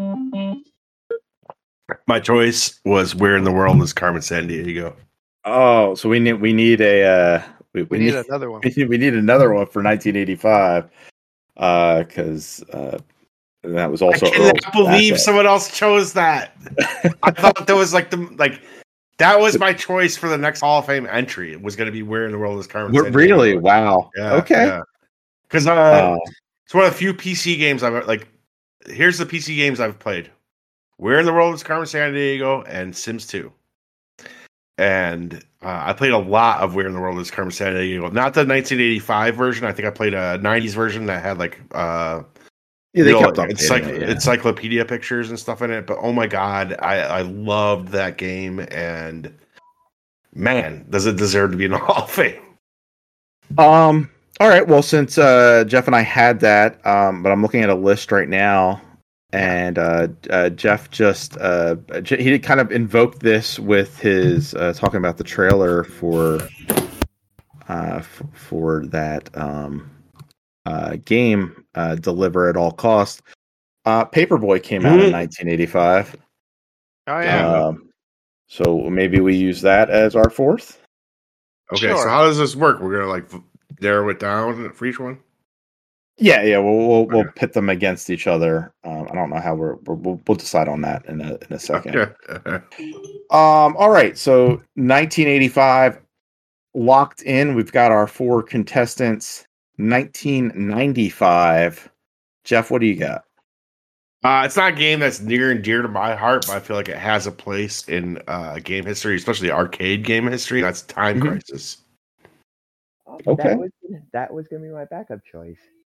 My choice was Where in the World is Carmen Sandiego? Oh, so we need we need a uh, we, we need another one. we need, we need another one for nineteen eighty-five because uh, that was also I cannot Earl's believe bracket. someone else chose that. I thought that was like the like that was my choice for the next Hall of Fame entry. It was going to be Where in the World is Carmen We're- Sandiego? Really? Wow. Yeah. Okay. Because uh, Uh, it's one of the few P C games I've like. Here's the P C games I've played: Where in the World is Carmen Sandiego and Sims two. And uh, I played a lot of Where in the World is Carmen Sandiego. Not the nineteen eighty-five version. I think I played a nineties version that had like uh, yeah, they real kept updating encycl- it, yeah. encyclopedia pictures and stuff in it. But oh my god, I, I loved that game, and man, does it deserve to be in the Hall of Fame? Um. All right. Well, since uh, Jeff and I had that, um, but I'm looking at a list right now, and uh, uh, Jeff just uh, J- he kind of invoked this with his uh, talking about the trailer for uh, f- for that um, uh, game, uh, Deliver at All Costs. Uh, Paperboy came out in Mhm. nineteen eighty-five. Oh yeah. Um, so maybe we use that as our fourth. Okay, Sure. so how does this work? We're gonna like v- narrow it down for each one. Yeah, yeah, we'll we'll, we'll Okay. pit them against each other. Um, I don't know how we're, we're we'll, we'll decide on that in a in a second. Okay. Um, all right, so nineteen eighty-five locked in. We've got our four contestants. nineteen ninety-five. Jeff, what do you got? Uh, it's not a game that's near and dear to my heart, but I feel like it has a place in uh, game history, especially arcade game history. That's Time Mhm. Crisis. Oh, Okay. That was that was gonna be my backup choice.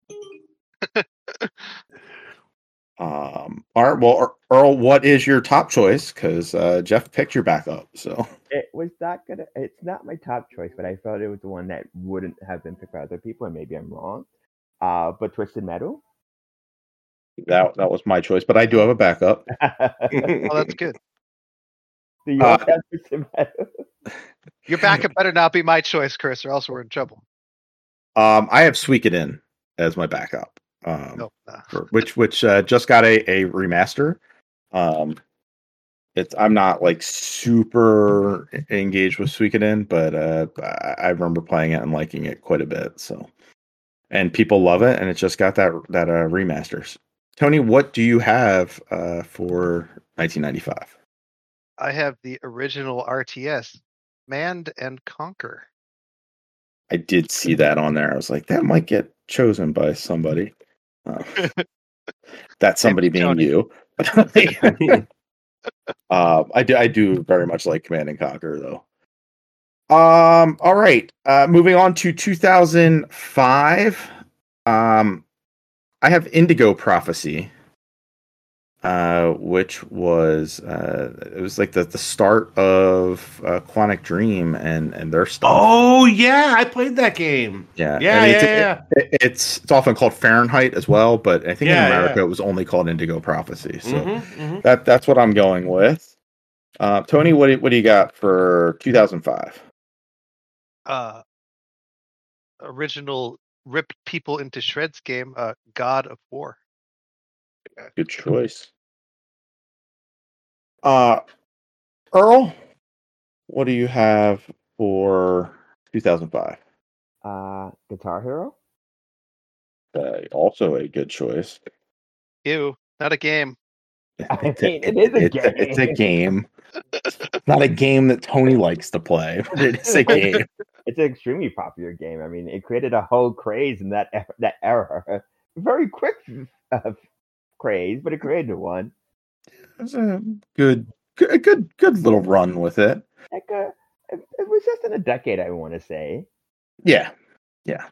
Um, all right, well, Ear- Earl, what is your top choice? Because uh, Jeff picked your backup. So It was not gonna. It's not my top choice, but I felt it was the one that wouldn't have been picked by other people, and maybe I'm wrong. Uh, but Twisted Metal. that that was my choice, but I do have a backup. Oh, that's good. Do you Uh, also have Twisted Metal? Your backup better not be my choice, Chris, or else we're in trouble. Um, I have Suikoden as my backup. Um, No, no. for, which which uh, just got a, a remaster. Um, it's I'm not like super engaged with Suikoden, but uh, I, I remember playing it and liking it quite a bit. So, and people love it, and it just got that that uh, remasters. Tony, what do you have uh, for nineteen ninety-five? I have the original R T S, Mand and Conquer. I did see that on there. I was like, that might get chosen by somebody. Uh, that somebody being Tony. you. uh, I do. I do very much like Command and Conquer, though. Um. All right. Uh, moving on to two thousand five. Um, I have Indigo Prophecy. Uh, which was uh, it was like the, the start of uh, Quantic Dream and and their stuff. Oh yeah, I played that game. Yeah, Yeah, and yeah, it's, yeah. It, it- it's it's often called Fahrenheit as well, but I think Yeah, in America yeah. it was only called Indigo Prophecy. So Mhm, mhm. that that's what I'm going with. Uh, Tony, what do, what do you got for two thousand five? Uh, original ripped people into shreds game, uh, God of War. Good choice. Uh, Earl, what do you have for two thousand five? Uh, Guitar Hero. Uh, also a good choice. Ew, not a game. I It's mean, it is a it's it's a game. game. It's not a game that Tony likes to play, but it is a game. It's an extremely popular game. I mean, it created a whole craze in that e- that era. Very quick uh, craze, but it created one. It's a good, good, good, good little run with it. Like a, it, it was just in a decade, I want to say. Yeah, yeah.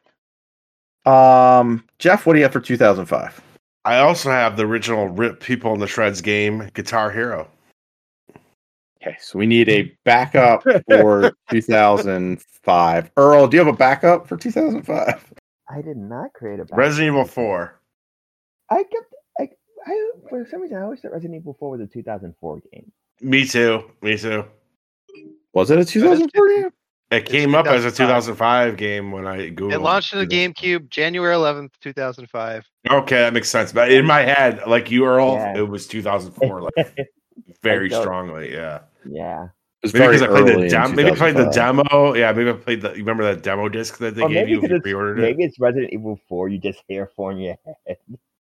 Um, Jeff, what do you have for two thousand five? I also have the original Rip People in the Shreds game, Guitar Hero. Okay, so we need a backup for two thousand five. Earl, do you have a backup for two thousand five? I did not create a. Back- Resident Evil four. I kept. I, I for some reason I always thought Resident Evil four was a two thousand four game. Me too. Me too. Was it a two thousand four game? It came up as a two two thousand five. thousand five game when I googled. It launched in the two thousand GameCube January eleventh, two thousand five. Okay, that makes sense. But in my head, like you, Earl, Yeah. it was two thousand four, like very I don't- strongly. Yeah, Yeah. It was maybe very because I played the early in demo. Maybe I played the two thousand five. demo. Yeah, maybe I played the. You remember that demo disc that they Or gave maybe you if because you it's pre-ordered it? maybe it's Resident Evil four. You just hear four in your head.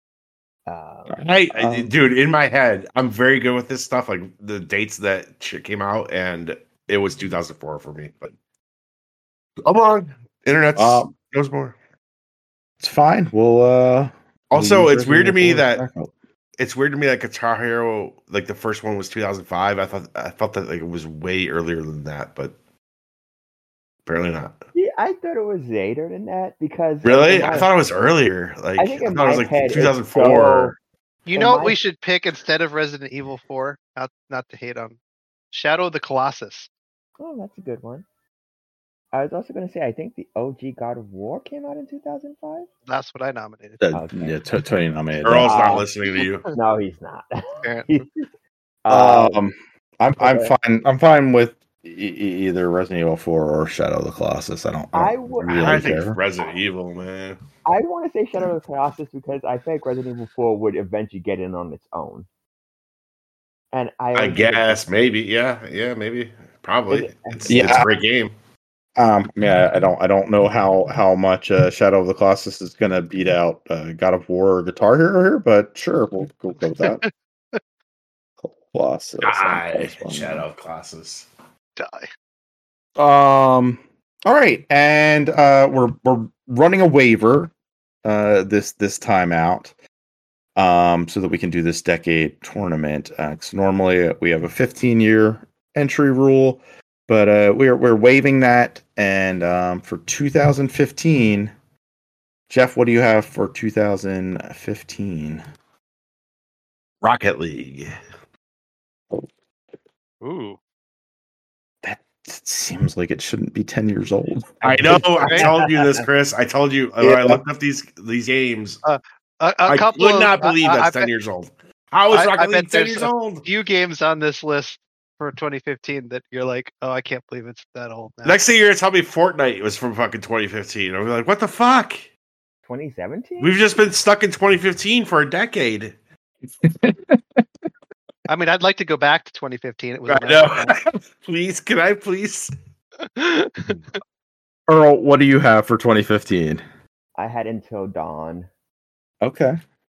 Um, I, I- Um, dude, in my head, I'm very good with this stuff. Like the dates that shit came out, and it was two thousand four for me. But I'm wrong. Internet Um, knows more. It's fine. We'll uh. Also, we'll use it's weird to Resident me Evil that four as backup. it's weird to me that Guitar Hero, like the first one, was two thousand five. I thought I felt that like it was way earlier than that, but apparently not. yeah, I thought it was later than that because Really, in I my- thought it was earlier. Like I I, think in thought it was my like head, it's two thousand four. You In know what my- we should pick instead of Resident Evil four? Not not to hate on Shadow of the Colossus. Oh, that's a good one. I was also going to say, I think the O G God of War came out in two thousand five. That's what I nominated. Uh, Okay. Yeah, T- Tony nominated Earl's that. not Uh, listening to you. No, he's not. Apparently. uh, Um, I'm but, I'm uh, fine. I'm fine with e- e- either Resident Evil four or Shadow of the Colossus. I don't. I I don't would- really I think care. Resident Evil, man. I want to say Shadow of the Colossus because I think Resident Evil four would eventually get in on its own. And I, I always think it's- guess maybe, yeah, yeah, maybe, probably. Is it- It's, Yeah. it's a great game. Um, yeah, I don't. I don't know how how much uh, Shadow of the Colossus is going to beat out uh, God of War or Guitar Hero here, but sure, we'll, we'll go with that. Colossus. Die, Shadow of Colossus. Die. Um. All right, and uh, we're we're running a waiver uh, this this time out, um, so that we can do this decade tournament. Uh, 'cause normally we have a fifteen year entry rule, but uh, we're we're waiving that. And um, for two thousand fifteen, Jeff, what do you have for two thousand fifteen? Rocket League. Ooh. That seems like it shouldn't be ten years old. I know. I Right? told you this, Chris. I told you. when Yeah. I looked up these these games. A, a I couple would of, not believe I, that's I, ten bet years old. How is I- I Rocket bet League ten there's years a old? few games on this list for twenty fifteen that you're like, oh, I can't believe it's that old now. Next thing you're gonna tell me Fortnite was from fucking twenty fifteen. I'm like, what the fuck? twenty seventeen? We've just been stuck in twenty fifteen for a decade. I mean, I'd like to go back to twenty fifteen. It was. I know. Please, can I please? Earl, what do you have for twenty fifteen? I had Until Dawn. Okay.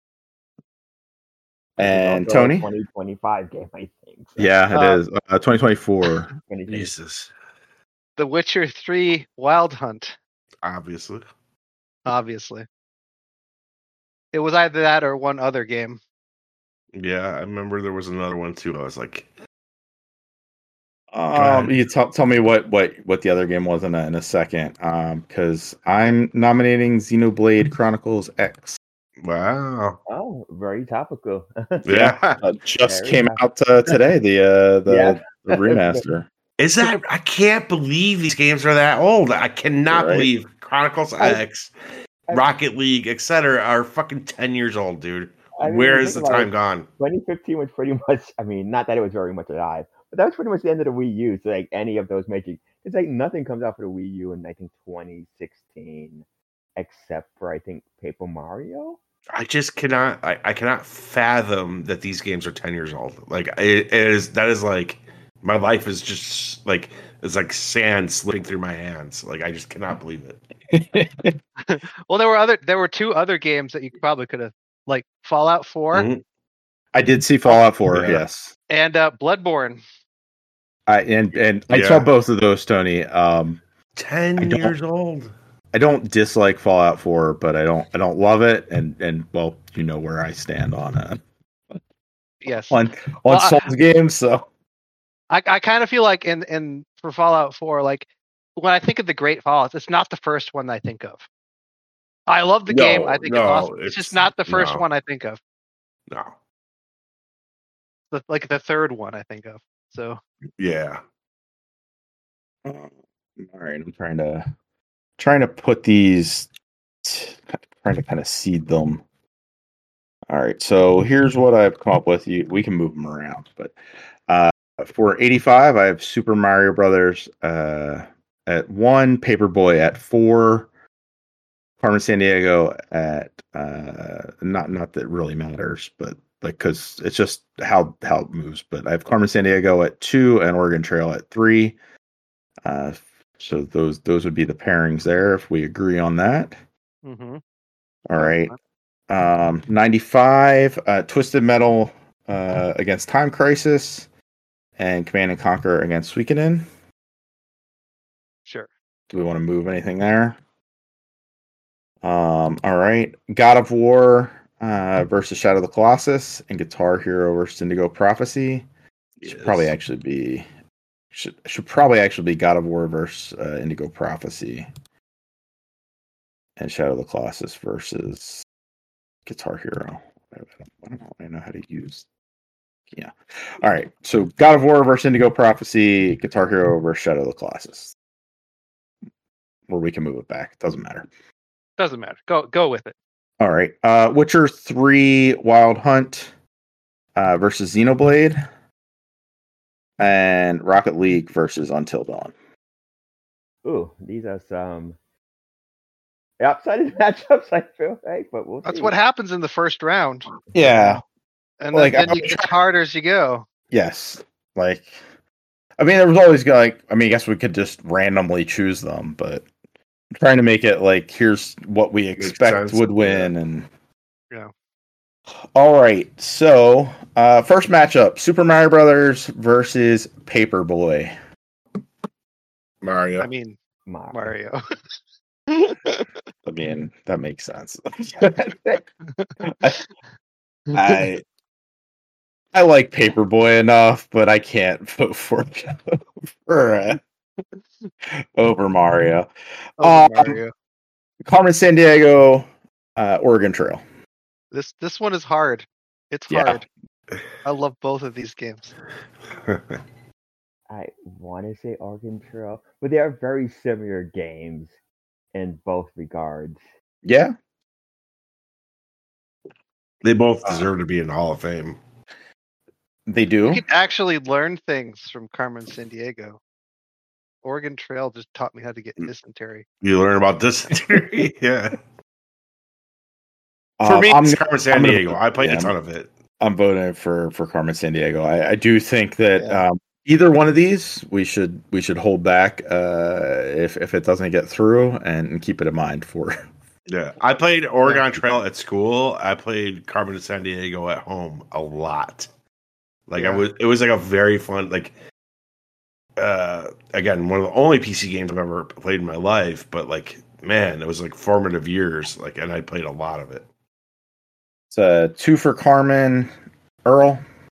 And Also a Tony? twenty twenty-five game, I think. so. Yeah, it Uh, is. Uh, twenty twenty-four. twenty twenty. Jesus, The Witcher three Wild Hunt, obviously. obviously. It was either that or one other game. Yeah, I remember there was another one too. I was like, Um, ahead. you tell tell me what, what, what the other game was in a, in a second. Um, because I'm nominating Xenoblade Chronicles X. wow, Oh, very topical. yeah. Uh, just Very came nice. out uh, today. The uh, the, Yeah. the remaster. Is that? I can't believe these games are that old. I cannot Right. believe Chronicles I- X, I- Rocket League, et cetera, are fucking ten years old, dude. I mean, Where when you is the think about time it, gone? twenty fifteen was pretty much, I mean, not that it was very much alive, but that was pretty much the end of the Wii U. So, like, any of those major, it's like nothing comes out for the Wii U in, I think, twenty sixteen, except for, I think, Paper Mario. I just cannot. I, I cannot fathom that these games are ten years old. Like it, it is. That is like my life is just like it's like sand slipping through my hands. Like I just cannot believe it. Well, there were other. There were two other games that you probably could have, like Fallout four Mhm. I did see Fallout four. Yeah. Yes. and uh, Bloodborne. I and and I Yeah. saw both of those, Tony. Um, Ten I don't- years old. I don't dislike Fallout four, but I don't I don't love it, and and well, you know where I stand on uh Yes, on on Well, I- Souls games. So I, I kind of feel like in in for Fallout four, like when I think of the Great Fallout, it's not the first one I think of. I love the No, game. I think no, it's awesome. It's, it's- just not the first no. one I think of. No. The, like the third one I think of. So Yeah. Um, all right, I'm trying to trying to put these trying to kind of seed them. All right, so here's what I've come up with. You we can move them around, but uh, for eighty-five, I have Super Mario Brothers uh, at one, Paperboy at four, Carmen Sandiego at uh, not not that it really matters, but like because it's just how how it moves. But I have Carmen Sandiego at two and Oregon Trail at three. Uh, so those those would be the pairings there if we agree on that. mhm. All right. Um, ninety-five, uh, Twisted Metal uh, against Time Crisis, and Command and Conquer against Suikoden. Sure. Do we want to move anything there? Um, all right. God of War uh, versus Shadow of the Colossus, and Guitar Hero versus Indigo Prophecy. Should Yes. probably actually be should should probably actually be God of War versus uh, Indigo Prophecy, and Shadow of the Colossus versus Guitar Hero. I don't, I don't know. I know how to use Yeah. All right. So God of War versus Indigo Prophecy, Guitar Hero versus Shadow of the Colossus. Or we can move it back. It doesn't matter. Doesn't matter. Go go with it. All right. Uh, Witcher three Wild Hunt uh, versus Xenoblade. And Rocket League versus Until Dawn. Ooh, these are some upside matchups, I feel like, but we'll That's see. what happens in the first round. Yeah. And Like, then, then I- you get harder as you go. Yes. Like, I mean, there was always like, I mean, I guess we could just randomly choose them, but I'm trying to make it like, here's what we expect sense, would win. And Yeah. all right. So, uh, first matchup Super Mario Brothers versus Paperboy. Mario. I mean, Mario. Mario. I mean, that makes sense. I, I I like Paperboy enough, but I can't vote for for uh, over Mario. Oh, Um, Mario. Carmen San Diego, uh, Oregon Trail. This this one is hard. It's Yeah. hard. I love both of these games. I want to say Oregon Trail, but they are very similar games in both regards. Yeah, They both deserve to be in the Hall of Fame. they do. You can actually learn things from Carmen San Diego. Oregon Trail just taught me how to get dysentery. You learn about dysentery. Yeah. For Uh, me, I'm, it's Carmen San I'm gonna- Diego. I played yeah, a ton of it. I'm voting for for Carmen San Diego. I, I do think that Yeah. um, either one of these we should we should hold back uh, if if it doesn't get through and keep it in mind for. Yeah. I played Oregon Trail at school. I played Carmen San Diego at home a lot. Like I Yeah. was, it was like a very fun, like, uh, again, one of the only P C games I've ever played in my life. But like, man, it was like formative years. Like, and I played a lot of it. It's uh, two for Carmen. Earl.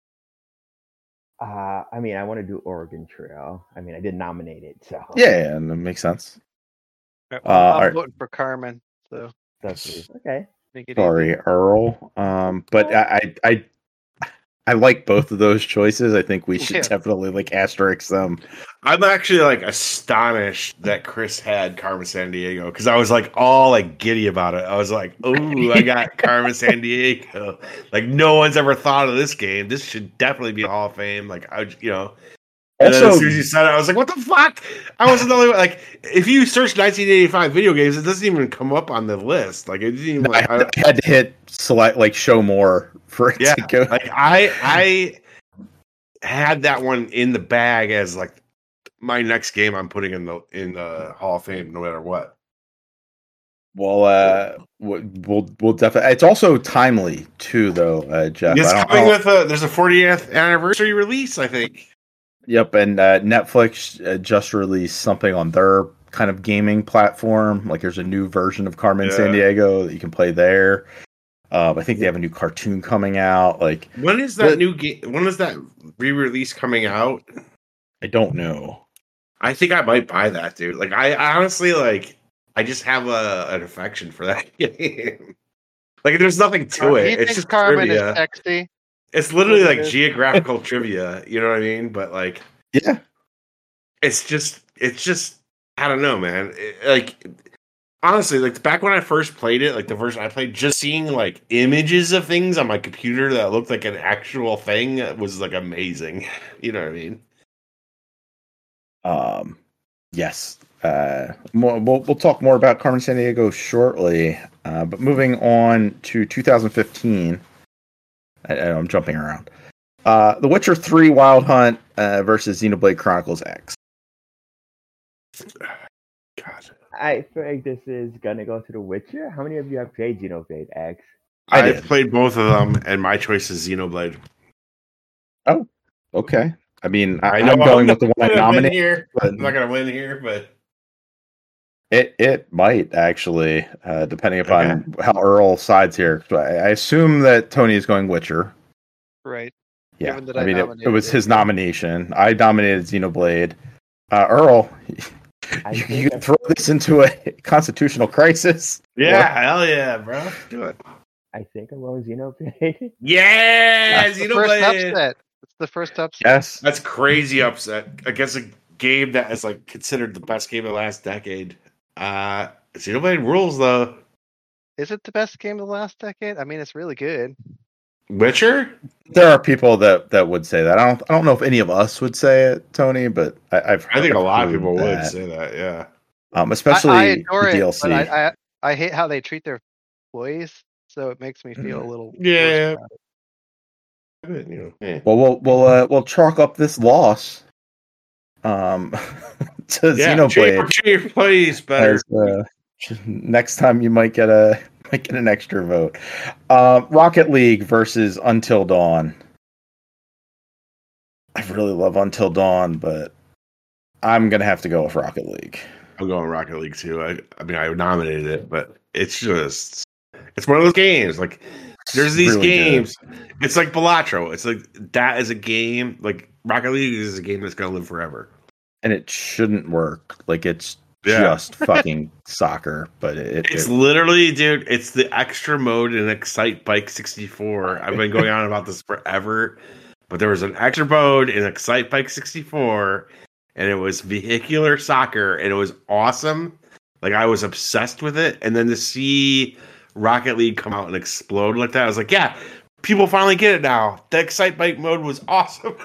Uh, I mean, I want to do Oregon Trail. I mean, I did nominate it, so Yeah, yeah, that makes sense. I'm, Uh, I'm alright. voting for Carmen. So that's okay. make it Sorry, easy. Earl. Um, but I, I, I, I like both of those choices. I think we should Yeah. definitely like asterisk them. I'm actually like astonished that Chris had Carmen San Diego because I was like all like giddy about it. I was like, "Ooh, I got Carmen San Diego!" Like no one's ever thought of this game. This should definitely be a Hall of Fame. Like I, you know. And then Also, as soon as you said it, I was like, "What the fuck?" I wasn't the only one. Like, if you search nineteen eighty-five video games, it doesn't even come up on the list. Like, it didn't even. I Like, had, I, to, I had to hit select like show more for it yeah, to go. like I, I had that one in the bag as like my next game I'm putting in the in the Hall of Fame, no matter what. Well, uh, we'll we'll, we'll definitely. It's also timely too, though, uh, Jeff. It's I don't coming know. with a. There's a fortieth anniversary release, I think. Yep, and uh, Netflix uh, just released something on their kind of gaming platform. Like, there's a new version of Carmen Yeah. San Diego that you can play there. Um, I think they have a new cartoon coming out. Like, When is that But- new game? When is that re-release coming out? I don't know. I think I might buy that, dude. Like, I, I honestly like. I just have a an affection for that game. Like, there's nothing to He it. It's thinks just Carmen trivia. is sexy. It's literally What it like is. geographical trivia. You know what I mean? But like, Yeah, it's just, it's just, I don't know, man. It- like, honestly, like back when I first played it, like the version I played, just seeing like images of things on my computer that looked like an actual thing was like amazing. You know what I mean? Um, yes. Uh, more, we'll we'll talk more about Carmen San Diego shortly. Uh, but moving on to two thousand fifteen, I, I'm jumping around. Uh, The Witcher three Wild Hunt uh, versus Xenoblade Chronicles X. God, I feel like this is gonna go to The Witcher. How many of you have played Xenoblade X? I I've did. played both of them, and my choice is Xenoblade. Okay. I mean, I, I know I'm going I'm with the one I gonna win nominated. here. but I'm not gonna win here, but It it might actually, uh, depending upon Okay. how Earl sides here. So I, I assume that Tony is going Witcher. Right. Yeah, Given that I I mean, it, it nominated was it, his yeah. nomination. I nominated Xenoblade. Uh, Earl, I you, think you I- can throw this into a constitutional crisis. yeah, hell yeah, bro, do it. I think I'm going Xenoblade. Yeah, That's the first Xenoblade. upset. It's the first upset. Yes. That's crazy upset against a game that is like considered the best game of the last decade. Uh, Xenoblade rules though. Is it the best game of the last decade? I mean, it's really good. Witcher. There are people that, that would say that. I don't I don't know if any of us would say it, Tony, but I, I've I think a lot of heard people would that. say that. Yeah. Um, I, especially I adore the it, D L C. but I, I I hate how they treat their employees, so it makes me feel a little worse Yeah. about it. But, you know, eh. Well, we'll we'll uh, we'll chalk up this loss um, to Yeah, Xenoblade. treat your employees better. As, uh, next time you might get a might get an extra vote. Uh, Rocket League versus Until Dawn. I really love Until Dawn, but I'm gonna have to go with Rocket League. I'm going Rocket League too. I, I mean, I nominated it, but it's just, it's one of those games. Like, there's these Really games. It's like Balatro. It's like that is a game. Like Rocket League is a game that's gonna live forever. And it shouldn't work. Like it's Yeah. just fucking soccer, but it, It's it literally, dude. It's the extra mode in Excite Bike sixty-four. I've been going on about this forever, but there was an extra mode in Excite Bike sixty-four, and it was vehicular soccer, and it was awesome. Like I was obsessed with it, and then to see Rocket League come out and explode like that, I was like, yeah, people finally get it now. The Excite Bike mode was awesome.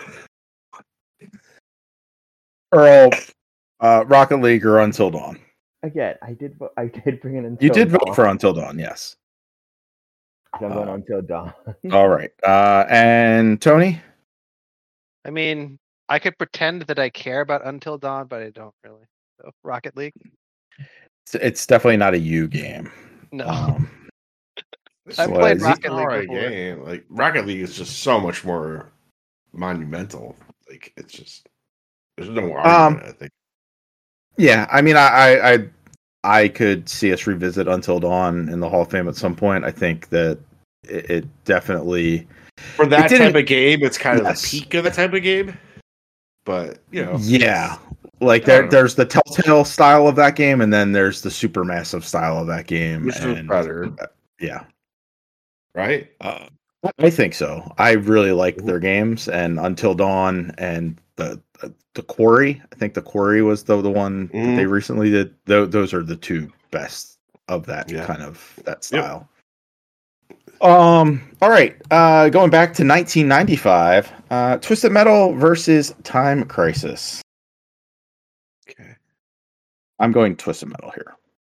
Earl, uh, Rocket League or Until Dawn. Again, I did. vo- I did bring it Until You did Dawn. vote for Until Dawn, yes. So I'm going uh, Until Dawn. All right. Uh, and Tony? I mean, I could pretend that I care about Until Dawn, but I don't really. So Rocket League? It's, it's definitely not a you game. No. Um, I've so, played uh, Rocket It's League alright before. game. Like Rocket League is just so much more monumental. Like it's just there's no argument. I think. yeah, I mean, I, I, I, I could see us revisit Until Dawn in the Hall of Fame at some point. I think that it, it definitely For that didn't- type of game, it's kind of Yes. the peak of the type of game. But you know, Yeah. Like I there, don't know. there's the Telltale style of that game, and then there's the Supermassive style of that game. Which is and, better, yeah, right? uh, I think so. I really like their games, and Until Dawn and the the Quarry. I think the Quarry was the the one that Mhm. they recently did. Tho- those are the two best of that Yeah. kind of that style. Um. All right. Uh, going back to nineteen ninety-five, uh, Twisted Metal versus Time Crisis. Okay. I'm going Twisted Metal here.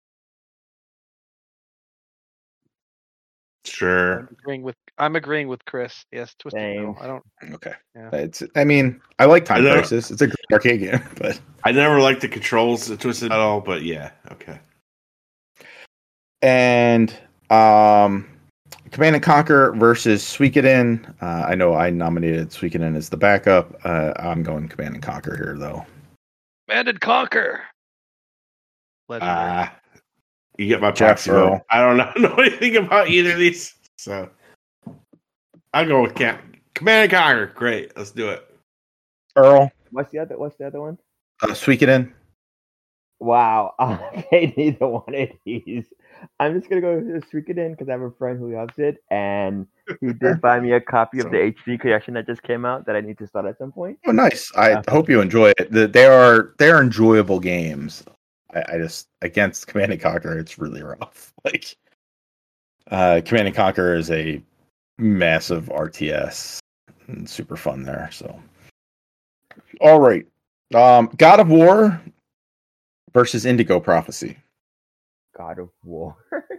Sure. I'm agreeing with I'm agreeing with Chris. Yes, Twisted Same. Metal. I don't. Okay. Yeah. It's. I mean, I like Time I know. Crisis. It's a great arcade game, but I never liked the controls of Twisted Metal, but yeah, okay. and um, Command and Conquer versus Suikoden. Uh, I know I nominated Suikoden as the backup. Uh, I'm going Command and Conquer here, though. Command and Conquer. Legendary. Ah, you get my Jeff proxy vote. Earl. I don't know, know anything about either of these, so I'll go with Cam- Command and Conquer. Great, let's do it. Earl, What's the other? What's the other one? uh, Suikoden. Wow, I hate neither one of these. I'm just gonna go with Suikoden because I have a friend who loves it, and he did buy me a copy of So- the H D collection that just came out that I need to start at some point. Oh, nice. I Yeah. hope you enjoy it. The- They are they are enjoyable games. I, I just against Command and Conquer, it's really rough. Like, uh, Command and Conquer is a massive R T S and super fun there. So, all right, um, God of War versus Indigo Prophecy. God of War.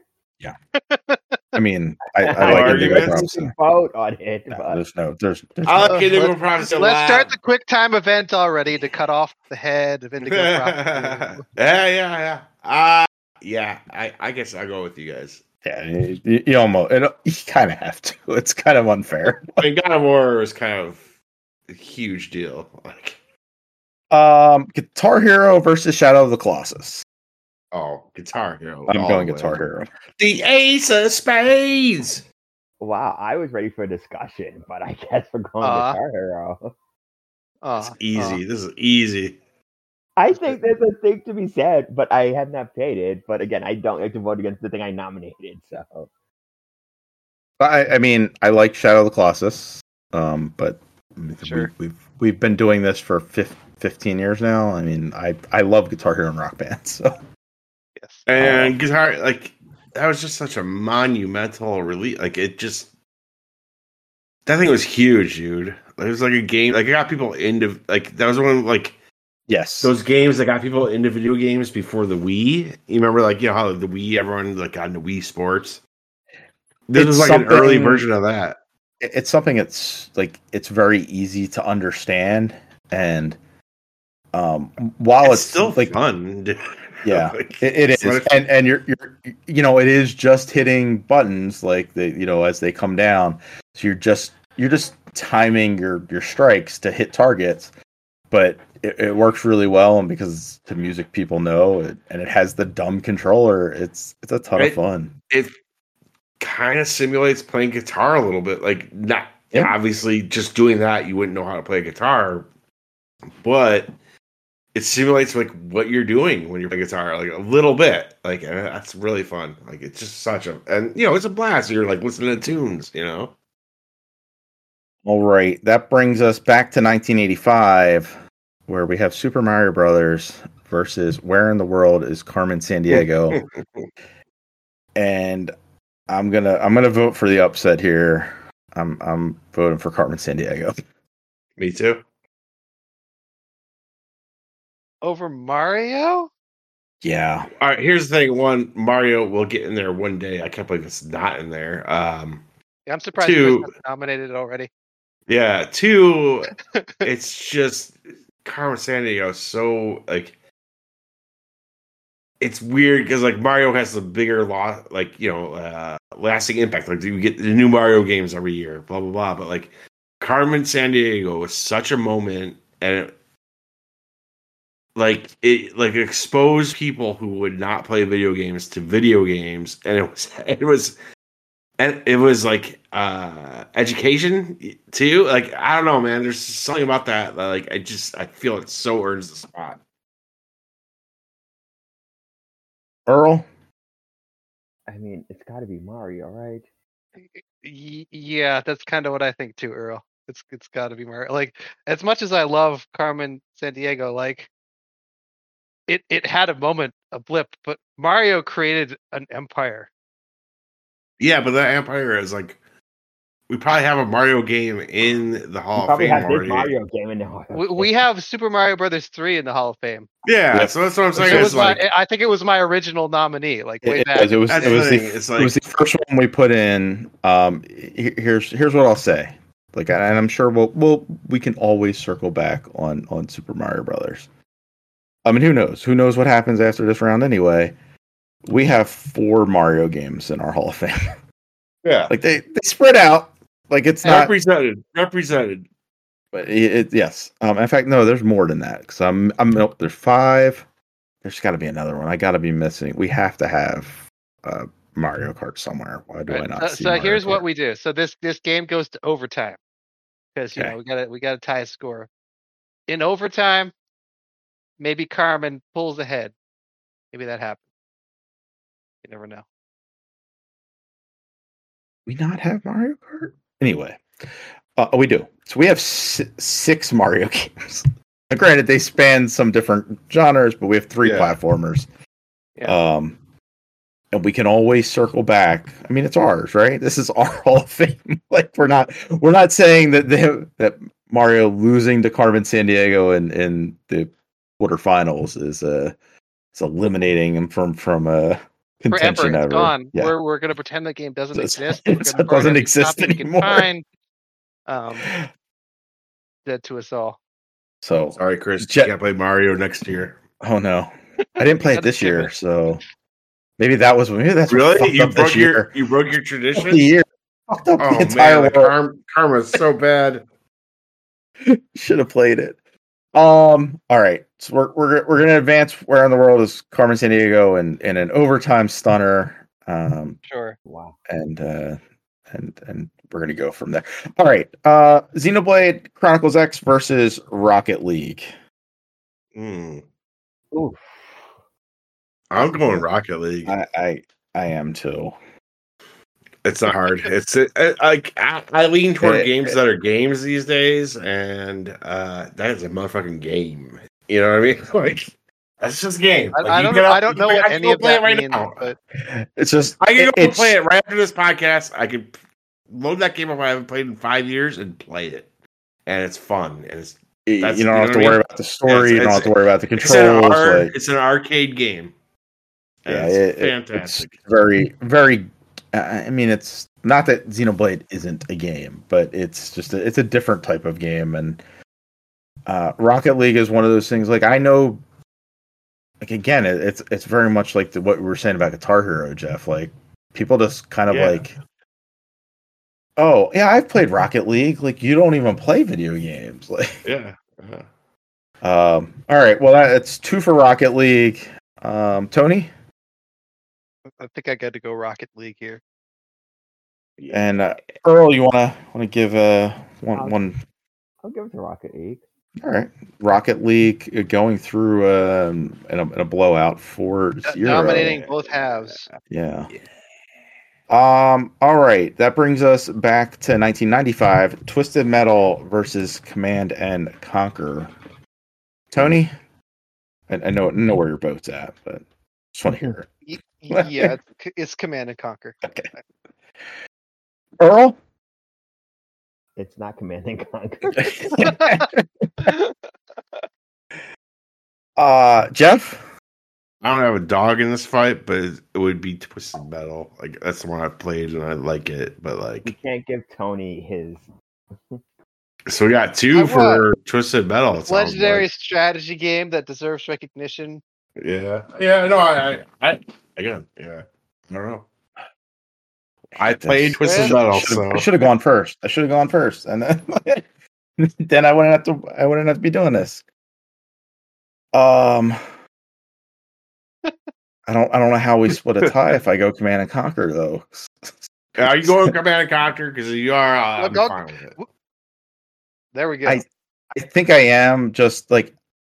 I mean, I, I No like Indigo arguments. Prophecy. You can vote on it, Yeah, but there's no, there's, there's I no- like Indigo let's- Prophecy. a Let's lot. start the quick time event already to cut off the head of Indigo Prophecy. yeah, yeah, yeah. Uh, yeah, I, I guess I'll go with you guys. yeah, you, you almost, it, you kind of have to. It's kind of unfair. I mean, God of War was kind of a huge deal. Like, Um, Guitar Hero versus Shadow of the Colossus. oh, Guitar Hero. I'm all going the way. Guitar Hero. The Ace of Spades. wow, I was ready for a discussion, but I guess we're going Aw. Guitar Hero. It's Oh, easy. This is easy. I think there's a thing to be said, but I have not played it. But again, I don't like to vote against the thing I nominated. So I, I mean, I like Shadow of the Colossus, um, but Sure. we, we've we've been doing this for fifteen years now. I mean, I, I love Guitar Hero and Rock Band. So Yes. And guitar, like that was just such a monumental release. Like it just that thing was huge, dude. It was like a game. Like it got people into like that was one of, like yes, those games that got people into video games before the Wii. You remember, like you know how the Wii, everyone like got into Wii Sports. This It's was like an early something- version of that. it's something that's like it's very easy to understand, and um, while It's it's, still like fun. dude. yeah, Like, it, it it's is, not- and and you're you're you know it is just hitting buttons like the you know as they come down, so you're just you're just timing your your strikes to hit targets, but it, it works really well, and because the music people know it, and it has the dumb controller, it's it's a ton Right. of fun. it kind of simulates playing guitar a little bit. Like not Yeah. obviously just doing that, you wouldn't know how to play guitar, but it simulates like what you're doing when you're playing guitar, like a little bit. Like and that's really fun. Like it's just such a and you know it's a blast. You're like listening to tunes, you know. All right, that brings us back to nineteen eighty-five, where we have Super Mario Brothers versus Where in the World is Carmen Sandiego, and I'm gonna I'm gonna vote for the upset here. I'm I'm voting for Carmen Sandiego. Me too. Over Mario? Yeah, All right, here's the thing. One, Mario will get in there one day. I can't believe it's not in there. Um, Yeah, I'm surprised Two. you guys haven't nominated it already. yeah. Two, it's just Carmen Sandiego is so like it's weird because like Mario has the bigger law like you know uh lasting impact. Like you get the new Mario games every year, blah blah blah. But like Carmen Sandiego was such a moment, and it, like it like exposed people who would not play video games to video games, and it was it was and it was like uh education too. Like I don't know, man. There's something about that. that like I just I feel it so earns the spot. Earl. I mean, it's got to be Mario, right? Y- yeah, that's kind of what I think too, Earl. It's it's got to be Mario. Like as much as I love Carmen Sandiego, like it it had a moment, a blip, but Mario created an empire. Yeah, but that Empire is like we probably have a Mario game in the You Hall of probably Fame have this already. Mario game in there. We, we have Super Mario Brothers three in the Hall of Fame. Yeah, Yeah. so that's what I'm So saying. it It's was like my, I think it was my original nominee, like way It, back. it was That's it was the the, thing, it's it was the first one we put in. Um, he- here's here's what I'll say. Like, and I'm sure we'll we'll we can always circle back on on Super Mario Brothers. I mean, who knows? Who knows what happens after this round anyway? We have four Mario games in our Hall of Fame. yeah, Like they they spread out. Like it's not. represented, represented. But it, it, yes. Um, in fact, no. There's more than that. Because I'm I'm nope, there's five. There's got to be another one. I got to be missing. We have to have uh, Mario Kart somewhere. Why do I Right. not So, see? so Mario here's what Kart? we do. So this this game goes to overtime because you Okay. know we got to we got to tie a score. In overtime, maybe Carmen pulls ahead. Maybe that happens. You never know. we not have Mario Kart? Anyway, uh, we do. So we have si- six Mario games. Now, granted, they span some different genres, but we have three Yeah. platformers. Yeah. Um, and we can always circle back. I mean, it's ours, right? This is our Hall of Fame. Like we're not we're not saying that they, that Mario losing to Carmen Sandiego in, in the quarterfinals is uh is eliminating him from from uh contention Forever, it's ever. gone. Yeah. We're we're gonna pretend the game doesn't It's- exist. We're it's- gonna it burn doesn't every exist copy we can anymore. find. Um, dead to us all. So Sorry, Chris. Je- You can't play Mario next year. oh no, I didn't play it Gotta this year, pivot. so maybe that was maybe that's what Really? fucked You up broke this your year. you broke your Fucked tradition? the year. Fucked up Oh the entire man, the world. karma, karma's so bad. Should have played it. Um. All right. So we're we're we're gonna advance. Where in the world is Carmen Sandiego in in an overtime stunner. Um. Sure. Wow. And uh. And and we're gonna go from there. All right. Uh. Xenoblade Chronicles X versus Rocket League. Hmm. Oof. I'm going Rocket League. I I I am too. It's not hard. It's it, it, like I, I lean toward It- games it- that are games these days, and uh, that is a motherfucking game. You know what I mean? Like that's just a game. I, Like, I you don't. get know up- I don't you know can- what I can any go of play that it right means, now. but It's just I can go it's play it right after this podcast. I can load that game up I haven't played in five years and play it, and it's fun. And it's you that's- don't you know have what to I worry mean? about the story. It's- you don't it's- have to worry about the it's an, controls. ar- like, it's an arcade game. And yeah, it's it- it- fantastic. It's very, very. I mean, it's not that Xenoblade isn't a game, but it's just a, it's a different type of game. And uh, Rocket League is one of those things. Like I know, like again, it, it's it's very much like the, what we were saying about Guitar Hero, Jeff. Like people just kind of Yeah. like, oh yeah, I've played Rocket League. Like you don't even play video games. Like, Yeah. Uh-huh. um, all right, well that, that's two for Rocket League. Um, Tony. I think I got to go Rocket League here. And uh, Earl, you wanna wanna give uh one Um, one? I'll give it to Rocket League. All right, Rocket League uh, going through um in a, in a blowout for Do- zero. Dominating both halves. Yeah. Um. All right, that brings us back to nineteen ninety-five. Twisted Metal versus Command and Conquer. Tony, I, I know know where your vote's at, but just want to hear it. Y- Yeah, it's, c- it's Command and Conquer. Okay. Earl. It's not Command and Conquer. uh, Jeff. I don't have a dog in this fight, but it would be Twisted Metal. Like that's the one I've played and I like it. But You like, can't give Tony his. so we got I two want for Twisted Metal. it sounds Legendary like. strategy game that deserves recognition. Yeah, yeah. No, I, I, I again, yeah. I don't know. I played That's- Twisted Yeah. Metal, Should've- so I should have gone first. I should have gone first, and then then I wouldn't have to. I wouldn't have to be doing this. Um, I don't. I don't know how we split a tie if I go Command and Conquer though. are you going Command and Conquer? Because you are. Uh, I'm Look, I'll- fine with it. There we go. I- I think I am just like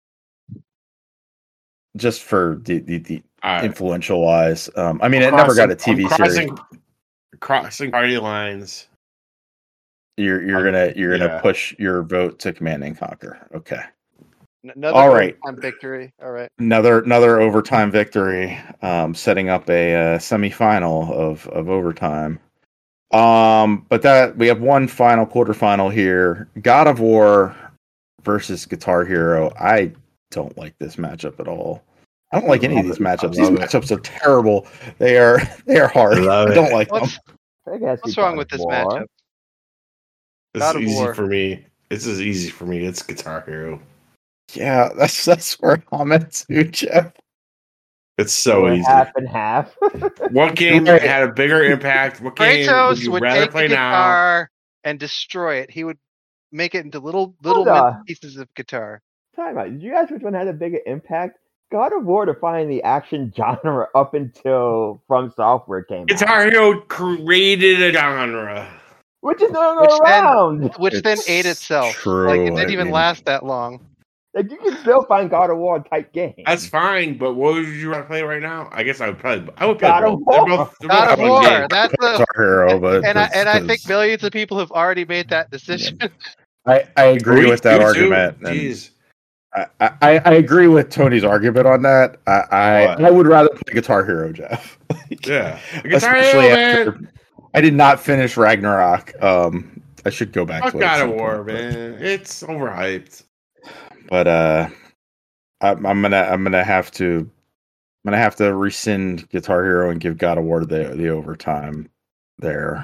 just for the the, the All right. influential wise. Um, I mean, it I'm never got a crossing- T V I'm series. crossing, Crossing party lines. You're you're gonna you're gonna Yeah. push your vote to Command and Conquer. Okay. N- Another all right. overtime victory. All right. Another another overtime victory, um, setting up a uh, semifinal of of overtime. Um, but that we have one final quarterfinal here: God of War versus Guitar Hero. I don't like this matchup at all. I don't like any of these matchups. These love it. matchups are terrible. They are they are hard. I love I don't it. like them. What's I think it has to be what's wrong God with of this War. matchup? This God is of easy War. for me. This is easy for me. It's Guitar Hero. Yeah, that's that's where I'm at too, Jeff. It's so We're easy. half and half. What game Right. had a bigger impact? What game would Kratos you would rather take play the now? guitar and destroy it. He would make it into little little Hold on. mint pieces of guitar. Time out. Did you ask which one had a bigger impact? God of War defined the action genre up until From Software came out, Guitar Hero created a genre. which is no Which longer then- around. Which then It's ate itself. true, Like it I didn't even mean- last that long. Like you can still find God of War type games. That's fine, but what would you rather play right now? I guess I would play. I would play God of both. They're War. both, they're God both of fun War. games. That's the Guitar Hero, but and I that's and I think 'cause millions of people have already made that decision. I, I agree Me with that too, argument. and Jeez. I, I, I agree with Tony's argument on that. I I, What? I would rather play Guitar Hero, Jeff. Yeah. Guitar Especially Hero, man. after I did not finish Ragnarok. Um, I should go back Fuck to it. at God some of War, point, but- man. It's overhyped. But uh, I'm, I'm gonna I'm gonna have to I'm gonna have to rescind Guitar Hero and give God of War the the overtime there.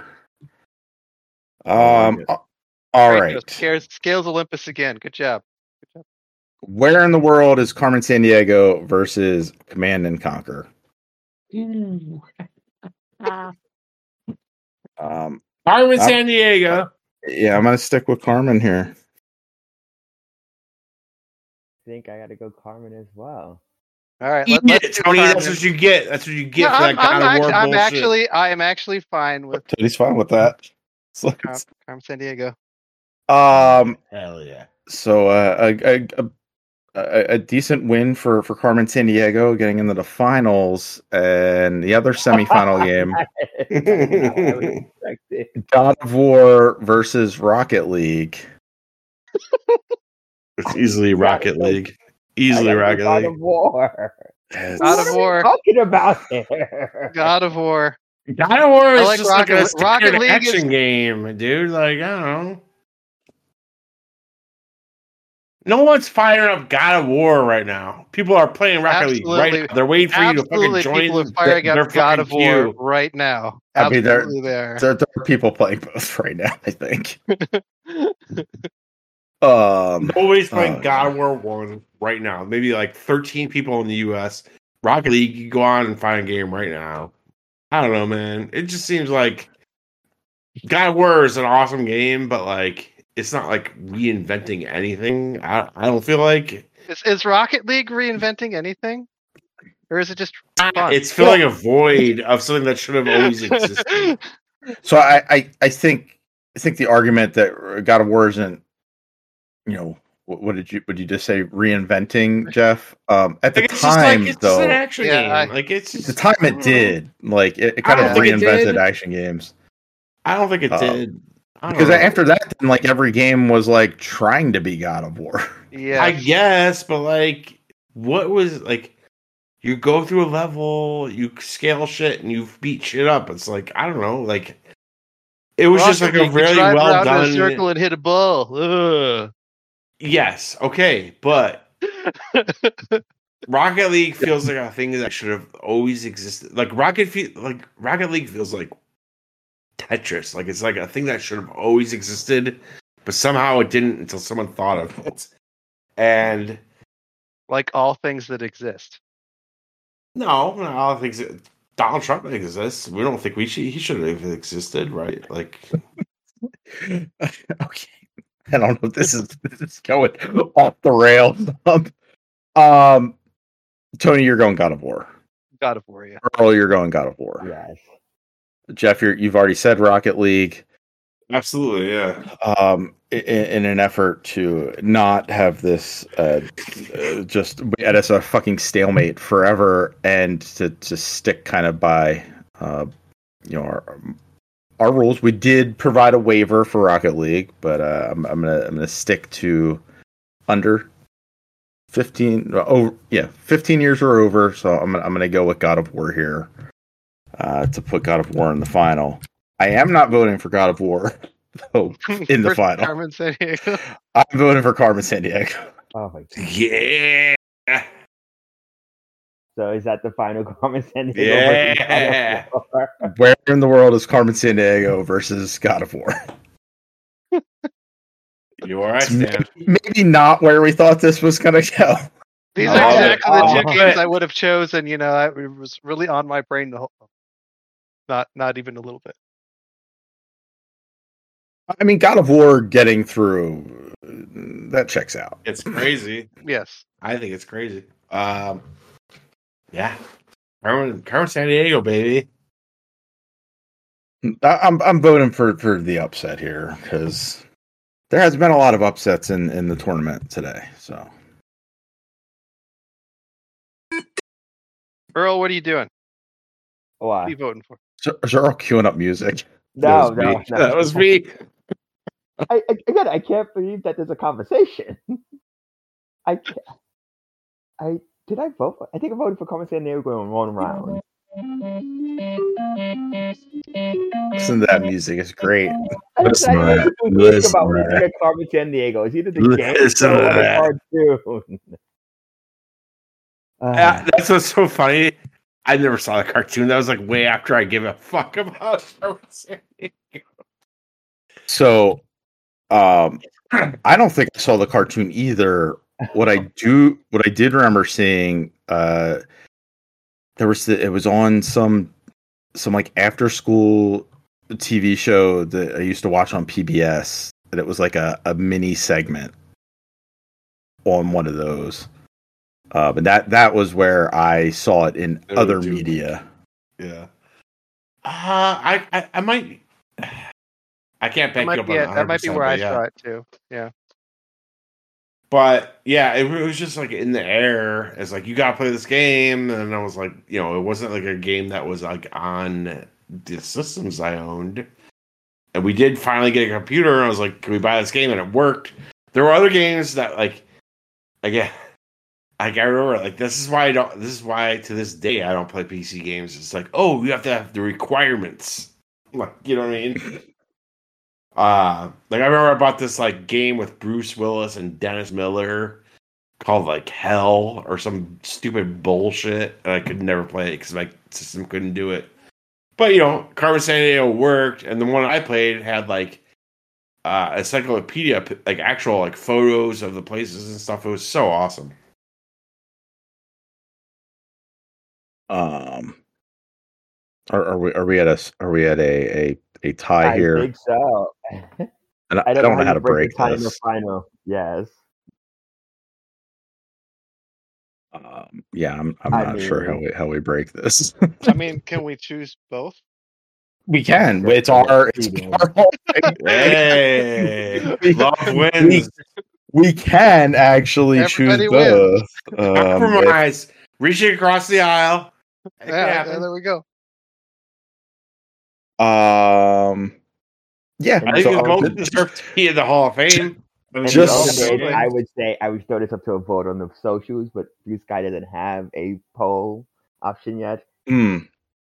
I like Um. it. All Kratos right. Scales, scales Olympus again. Good job. Where in the world is Carmen Sandiego versus Command and Conquer? Um, Carmen I'm- San Diego. yeah, I'm gonna stick with Carmen here. I think I got to go Carmen as well. All right, Eat let, it, let's do Tony. Carmen. That's what you get. That's what you get No, for I'm, that God I'm, of act- War I'm bullshit. actually I am actually fine with Tony's fine with that. So, Car- Carmen San Diego. um, Hell yeah. so uh, a, a, a a, a decent win for, for Carmen San Diego, getting into the finals, and the other semifinal game, I would expect it. God of War versus Rocket League. It's easily Rocket League. I Easily gotta go Rocket God League. of War. It's- God What of are we War. talking about there? God of War. God of War I is like just Rocket like a Le- Rocket standard League action is- game, dude. Like, I don't know. No one's firing up God of War right now. People are playing Rocket League right Absolutely. now. They're waiting for you to Absolutely, fucking people are join firing their up God fucking of War queue. right now. I mean, they're- Absolutely, there. There, there are people playing both right now, I think. um, Nobody's playing oh, God of War one right now. Maybe like thirteen people in the U S. Rocket League, you go on and find a game right now. I don't know, man. It just seems like God of War is an awesome game, but like it's not like reinventing anything. I I don't feel like Is, is Rocket League reinventing anything, or is it just fun? it's filling a void of something that should have always existed. So I, I, I think I think the argument that God of War isn't, you know, what, what did you what did you just say? Reinventing, Jeff? Um, at the Like, it's just like time, it's just an though, action Yeah, game. I- like it's at just, the time I it don't know. did. Like it, it I kind don't of think it reinvented did. action games. I don't think it Uh, did. I don't Because know. after that, then like every game was like trying to be God of War. Yeah, I guess, but like, what was like? You go through a level, you scale shit, and you beat shit up. It's like I don't know, like it was just like a League, you really drive well around in a done. circle and hit a ball. Ugh. Yes, okay, but Rocket League feels like a thing that should have always existed. Like Rocket, fe- like Rocket League feels like Tetris. Like it's like a thing that should have always existed, but somehow it didn't until someone thought of it. And Like all things that exist. no, no, I don't think so. Donald Trump exists. We don't think we should. He should have existed, right? Like, Okay, I don't know if this is this is going off the rails. Um, um, Tony, you're going God of War. God of War, yeah. Earl, you're going God of War. Yes. Jeff, you're, you've already said Rocket League. absolutely, yeah. Um, in, in an effort to not have this uh, uh, just at us a fucking stalemate forever, and to to stick kind of by uh, you know our our rules. We did provide a waiver for Rocket League, but uh, I'm I'm gonna I'm gonna stick to under fifteen. Oh yeah, fifteen years or over. So I'm gonna I'm gonna go with God of War here uh, to put God of War in the final. I am not voting for God of War though in the Versus final. Carmen Sandiego. I'm voting for Carmen San Diego. Oh my god. Yeah, So is that the final comment? San Diego Yeah. versus God of War? Where in the world is Carmen San Diego versus God of War? you are. I stand. Maybe not where we thought this was gonna go. These Oh, are exactly the oh, two but- games I would have chosen. You know, I, it was really on my brain the whole. Not, not even a little bit. I mean, God of War getting through that checks out. It's crazy. Yes. I think it's crazy. Um, yeah, Carmen, Carmen San Diego, baby. I- I'm I'm voting for, for the upset here because there has been a lot of upsets in, in the tournament today. So Earl, what are you doing? What Why? are you voting for? so, is Earl queuing up music? No, That was no, me. no. That was me. I, I, again, I can't believe that there's a conversation. I can't. I did I vote for? I think I voted for Carmen San Diego in one round. Listen to that music; it's great. I was Listen to like, that. think Listen about to looking that. at Carmen San Diego. It's either the game Listen show to or the that. cartoon. Uh, Ah, that's what's so funny. I never saw the cartoon. That was like way after I give a fuck about Carmen San Diego. So, um, I don't think I saw the cartoon either. What I do, what I did remember seeing, uh, there was the, it was on some some like after school T V show that I used to watch on P B S, and it was like a, a mini segment on one of those. Uh, but that that was where I saw it in Oh, other dude. media. Yeah. Uh, I, I I might. I can't That back you might up be, on it. That might be one hundred percent, where I but yeah. saw it too. Yeah. But yeah, it, it was just like in the air. It's like you gotta play this game, and I was like, you know, it wasn't like a game that was like on the systems I owned. And we did finally get a computer, and I was like, can we buy this game? And it worked. There were other games that like, again, like I remember, like this is why I don't. This is why to this day I don't play P C games. It's like, oh, you have to have the requirements. Like, you know what I mean? Uh, like I remember I bought this like game with Bruce Willis and Dennis Miller called like Hell or some stupid bullshit, and I could never play it because my system couldn't do it. But you know, Carmen Sandiego worked, and the one I played had like uh, a encyclopedia, like actual like photos of the places and stuff. It was so awesome. Um, are, are we are we at a are we at a a, a tie I here? think so. And I, I I don't, don't know how you to break the time this. final. Yes. Um, yeah, I'm I'm I not sure how mean- we how we break this. I mean, can we choose both? We can. That's It's our it's cheating. our whole thing. Hey, We- love we, wins. we can actually Everybody choose wins. both. Um, if- Compromise. Reaching across the aisle. It can Yeah, happen. there we go. um, yeah. And I think so, they uh, both just- deserve to be in the Hall of Fame. And Just- the only way Absolutely. I would say I would throw this up to a vote on the socials, but Blue Sky doesn't have a poll option yet. hmm.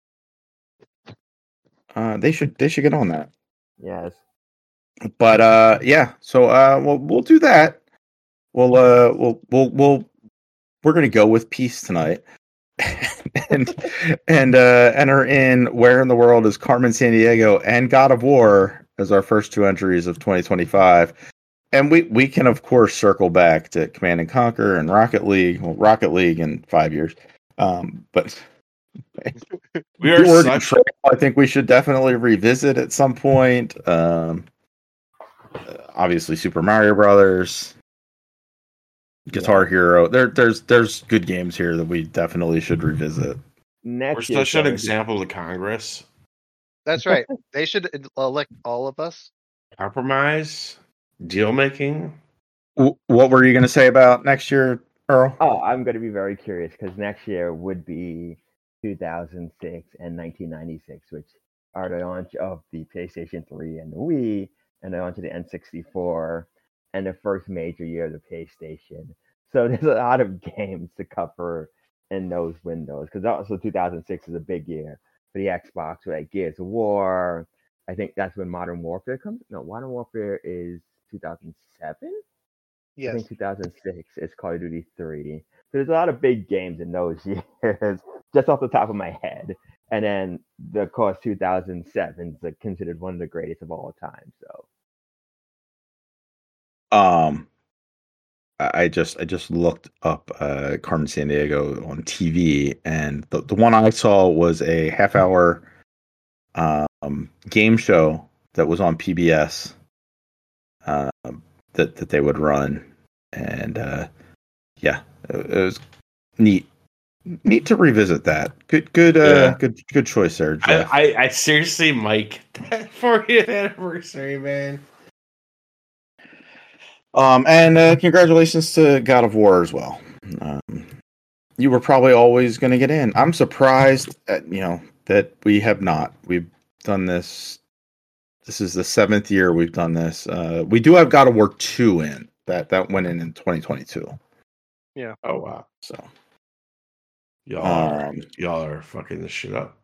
Uh, they should they should get on that. Yes. But uh, yeah. So uh, we'll we'll do that. We'll uh, we'll we'll we'll we're gonna go with peace tonight, and and uh, enter in Where in the World is Carmen Sandiego and God of War as our first two entries of twenty twenty-five. And we, we can of course circle back to Command and Conquer and Rocket League. Well, Rocket League in five years. Um, but We are The Oregon such Trail, I think we should definitely revisit at some point. Um, uh, obviously, Super Mario Brothers, Guitar Hero. There, there's there's good games here that we definitely should revisit. Next we're year, such an so- example of Congress. That's right. They should elect all of us. Compromise, deal making. W- What were you going to say about next year, Earl? Oh, I'm going to be very curious because next year would be two thousand six and nineteen ninety-six, which are the launch of the PlayStation three and the Wii, and the launch of the N sixty-four, and the first major year of the PlayStation. So there's a lot of games to cover in those windows because also two thousand six is a big year for the Xbox with like Gears of War. I think that's when Modern Warfare comes. No, Modern Warfare is two thousand seven. I Yes. think two thousand six is Call of Duty three. So there's a lot of big games in those years, just off the top of my head. And then, the, of course, two thousand seven is like, considered one of the greatest of all time. So Um, I I just I just looked up uh, Carmen Sandiego on T V, and the the one I saw was a half hour um, game show that was on P B S. Um, that that they would run, and uh, yeah, it, it was neat. Neat to revisit that. Good, good, uh, Yeah. good, good choice there, I, Jeff. I, I seriously mic that fortieth anniversary, man. Um, and uh, congratulations to God of War as well. Um, you were probably always going to get in. I'm surprised, at, you know, that we have not. We've done this. This is the seventh year we've done this. Uh, we do have God of War two in that that went in in twenty twenty-two. Oh wow, So, y'all are um, y'all are fucking this shit up.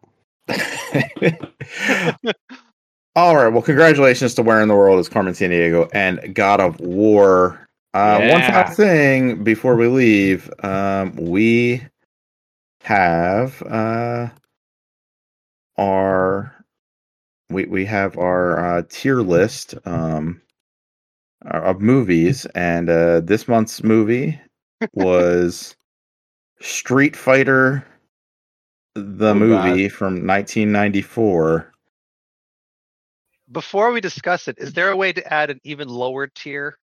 all right. Well, congratulations to Where in the World is Carmen Sandiego and God of War. Uh, One Yeah. final thing before we leave, um, we have uh, our we we have our uh, tier list um, of movies, and uh, this month's movie was Street Fighter, the Oh, movie from nineteen ninety-four. Before we discuss it, is there a way to add an even lower tier?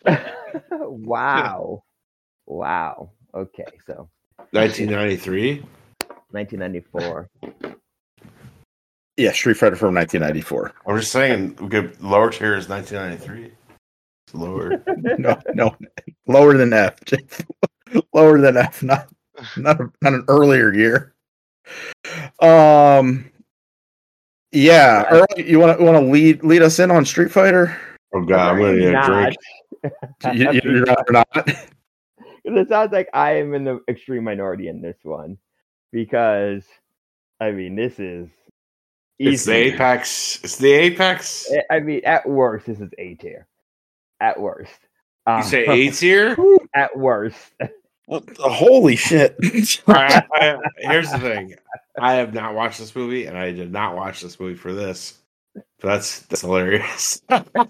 wow, wow. Okay, so nineteen ninety-three. nineteen ninety-four. Yeah, Street Fighter from nineteen ninety-four. I'm just saying, we could lower tier is nineteen ninety-three. It's lower. No, no, Lower than F. Lower than F. Not not a, not an earlier year. Um. Yeah, Earl, you want to want to lead lead us in on Street Fighter? Oh god, I'm gonna need a drink. You, you, you're not. You're not. It sounds like I am in the extreme minority in this one, because I mean this is easy. It's the apex. It's the apex. I mean, at worst, this is A tier. At worst, You um, say A tier? At worst, Well, holy shit! All right, I, I, here's the thing: I have not watched this movie, and I did not watch this movie for this. But that's that's hilarious.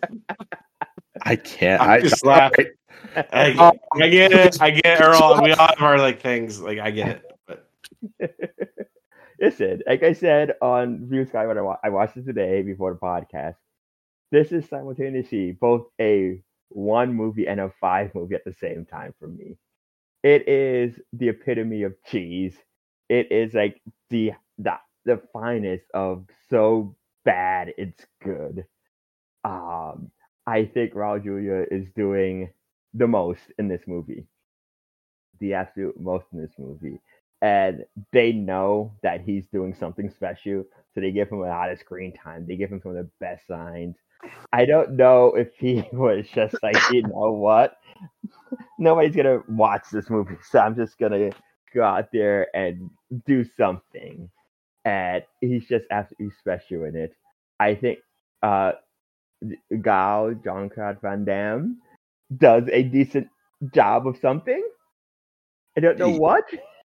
I can't. I'm I just I, laughing. I, I get it. I get it, Earl. We all have our like things. Like I get it. But listen, like I said on View Sky when I, wa- I watched it today before the podcast, this is simultaneously both a one movie and a five movie at the same time for me. It is the epitome of cheese. It is like the the, the finest of so bad it's good. Um, I think Raul Julia is doing the most in this movie. The absolute most in this movie. And they know that he's doing something special, so they give him a lot of screen time. They give him some of the best lines. I don't know if he was just like, you know what? Nobody's gonna watch this movie, so I'm just gonna go out there and do something. And he's just absolutely special in it. I think uh Gal, Jean-Claude Van Damme, does a decent job of something. I don't know He- what.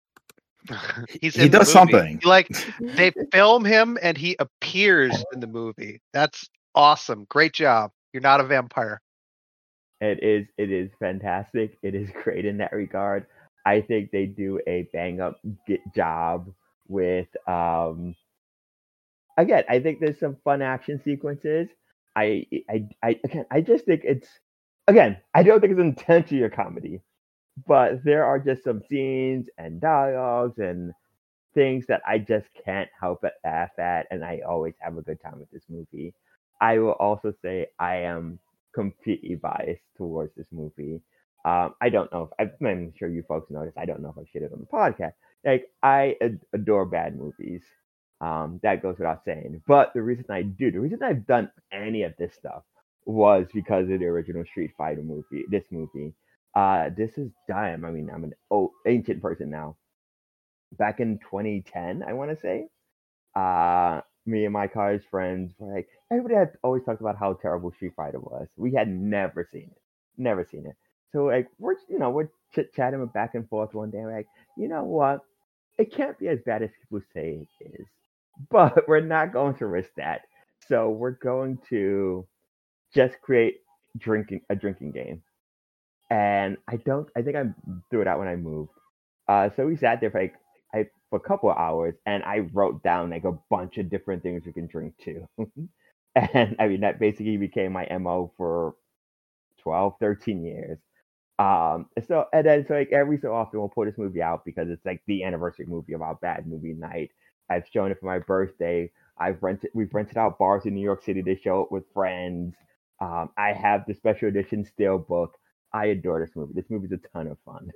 He's He in the does movie. something. Like they film him and he appears in the movie. That's awesome. Great job. You're not a vampire. It is it is fantastic. It is great in that regard. I think they do a bang up get job with um again, I think there's some fun action sequences. I I I again I just think it's again, I don't think it's intentionally a comedy, but there are just some scenes and dialogues and things that I just can't help but laugh at, and I always have a good time with this movie. I will also say I am completely biased towards this movie. Um, I don't know if I'm, I'm sure you folks know this. I don't know if I shared it on the podcast. Like I ad- adore bad movies. Um, that goes without saying. But the reason I do, the reason I've done any of this stuff was because of the original Street Fighter movie. This movie. Uh, this is damn. I mean, I'm an old ancient person now. Back in twenty ten, I want to say, uh, me and my college friends were like, everybody had always talked about how terrible Street Fighter was. We had never seen it, never seen it. So like, we're you know we're chit chatting back and forth one day. We're like, you know what? It can't be as bad as people say it is, but we're not going to risk that. So we're going to just create drinking a drinking game. And I don't. I think I threw it out when I moved. Uh, so we sat there for like I, for a couple of hours, and I wrote down like a bunch of different things we can drink too. And I mean that basically became my M O for twelve, thirteen years. Um, so and then so like every so often we'll pull this movie out because it's like the anniversary movie of our bad movie night. I've shown it for my birthday. I've rented we've rented out bars in New York City to show it with friends. Um, I have the special edition steelbook. I adore this movie. This movie's a ton of fun.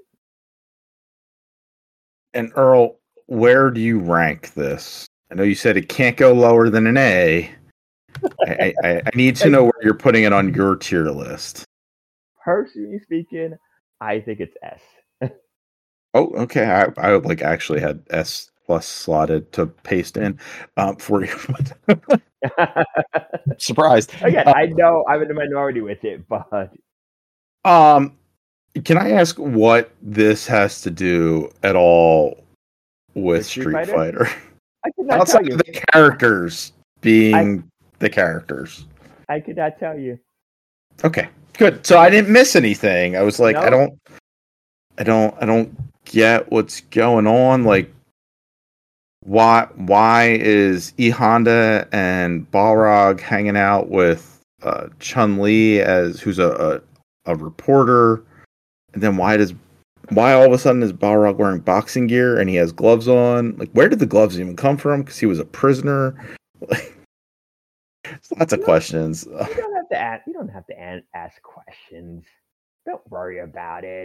And Earl, where do you rank this? I know you said it can't go lower than an A. I, I, I need to know where you're putting it on your tier list. Personally speaking, I think it's S. Oh, okay. I, I would like actually had S plus slotted to paste in um, for you. Surprised. Again, Uh, I know I'm in the minority with it, but Um, can I ask what this has to do at all with With Street Street Fighter? Fighter? I could not Outside tell you. of the characters being the characters. I could not tell you. Okay, good. So I didn't miss anything. I was like, No. I don't, I don't, I don't get what's going on. Like, why, why is E Honda and Balrog hanging out with uh, Chun Li as who's a, a a reporter, and then why does why all of a sudden is Balrog wearing boxing gear and he has gloves on? Like, where did the gloves even come from? Because he was a prisoner. Like, lots of No. questions. You don't have to ask. You don't have to an- ask questions. Don't worry about it.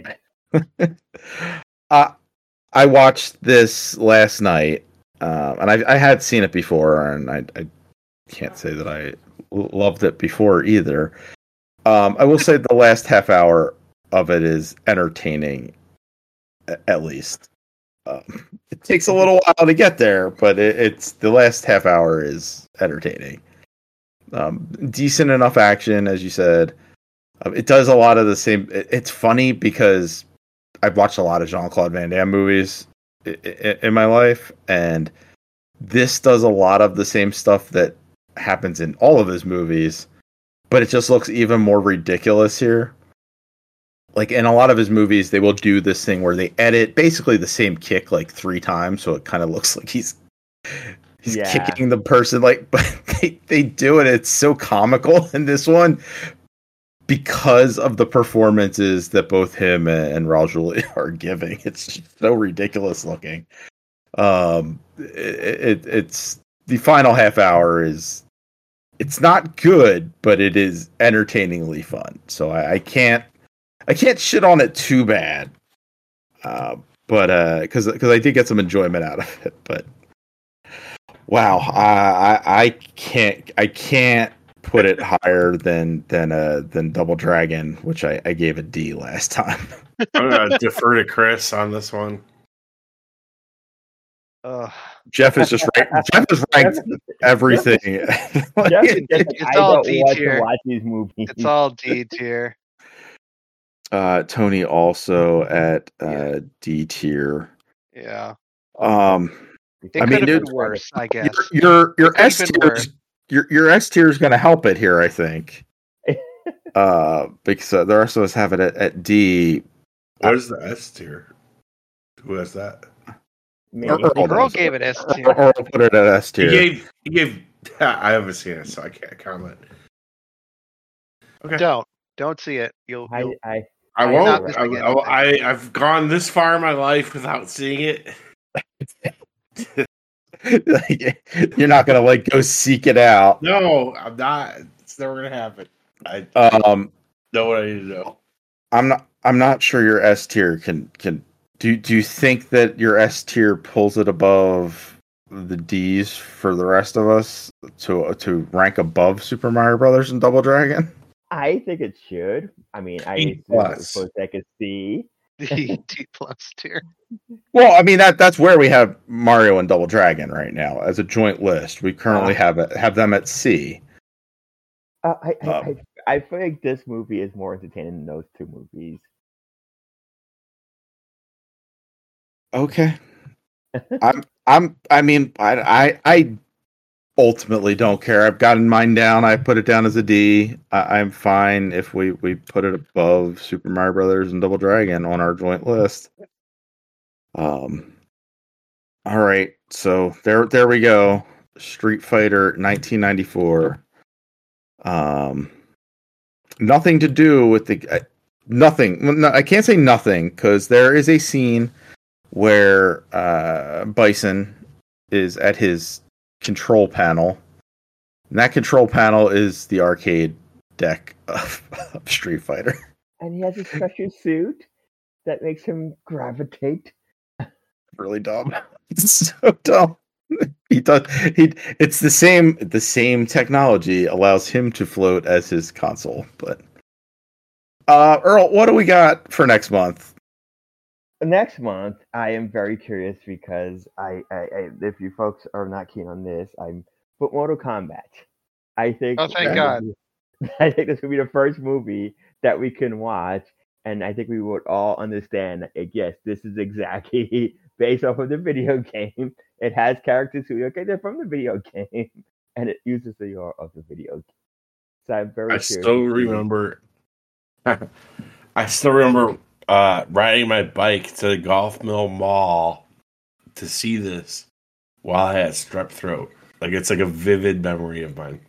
uh, I watched this last night, uh, and I, I had seen it before, and I, I can't say that I loved it before either. Um, I will say the last half hour of it is entertaining, at least. Um, it takes a little while to get there, but it, it's the last half hour is entertaining. Um, decent enough action, as you said. Um, it does a lot of the same. It, it's funny because I've watched a lot of Jean-Claude Van Damme movies in, in, in my life, and this does a lot of the same stuff that happens in all of his movies, but it just looks even more ridiculous here. Like in a lot of his movies, they will do this thing where they edit basically the same kick like three times, so it kind of looks like he's he's Yeah. kicking the person. Like, but they they do it. It's so comical in this one because of the performances that both him and Raul are giving. It's just so ridiculous looking. Um, it, it it's the final half hour is it's not good, but it is entertainingly fun. So I, I can't. I can't shit on it too bad, uh, but because uh, because I did get some enjoyment out of it. But wow, I, I I can't I can't put it higher than than uh, than Double Dragon, which I, I gave a D last time. I'm gonna defer to Chris on this one. Ugh. Jeff is just rank, Jeff has ranked everything. Like, Jeff is just like, It's I all don't D want tier. to watch these movies. It's all D tier. uh, Tony also at uh, Yeah. D tier. Yeah. Um, It I could mean, have dude, been worse, I guess. Your your, your could've S been tier worse. your your S tier is going to help it here, I think. uh, because uh, the rest of us have it at, at D. What is the S tier? Who has that? Me. Earl Earl does. gave it S Or, tier. or I'll put it at S He tier. gave. He gave. I haven't seen it, so I can't comment. Okay. Don't. Don't see it. You'll, I, you'll I, I I'm won't. not I, missing I, I, I've gone this far in my life without seeing it. You're not going to like go seek it out. No, I'm not. It's never gonna happen. I Um, know what I need to know. I'm not. I'm not sure your S tier can can. Do Do you think that your S tier pulls it above the D's for the rest of us to to rank above Super Mario Brothers and Double Dragon? I think it should. I mean, I E assume it plus. was supposed to take a C. D D plus tier. Well, I mean that that's where we have Mario and Double Dragon right now as a joint list. We currently Uh, have it have them at C. Uh, I, I, Um, I, I feel like this movie is more entertaining than those two movies. Okay. I'm I'm I mean I I I ultimately don't care. I've gotten mine down. I put it down as a D. I, I'm fine if we we put it above Super Mario Brothers and Double Dragon on our joint list. Um. All right. So there there we go. Street Fighter nineteen ninety-four. Um. Nothing to do with the uh, nothing. No, I can't say nothing because there is a scene where uh, Bison is at his control panel. And that control panel is the arcade deck of, of Street Fighter. And he has a special suit that makes him gravitate. Really dumb. It's so dumb. He does. He. It's the same. The same technology allows him to float as his console. But uh, Earl, what do we got for next month? Next month, I am very curious because I, I, I if you folks are not keen on this, I'm put Mortal Kombat. I think. Oh, thank that God. will be- I think this will be the first movie that we can watch, and I think we would all understand that like, yes, this is exactly based off of the video game. It has characters who okay, they're from the video game, and it uses the lore of the video game. So I'm very. I curious still to see- remember. I still remember uh, riding my bike to the Golf Mill Mall to see this while I had strep throat. Like it's like a vivid memory of mine.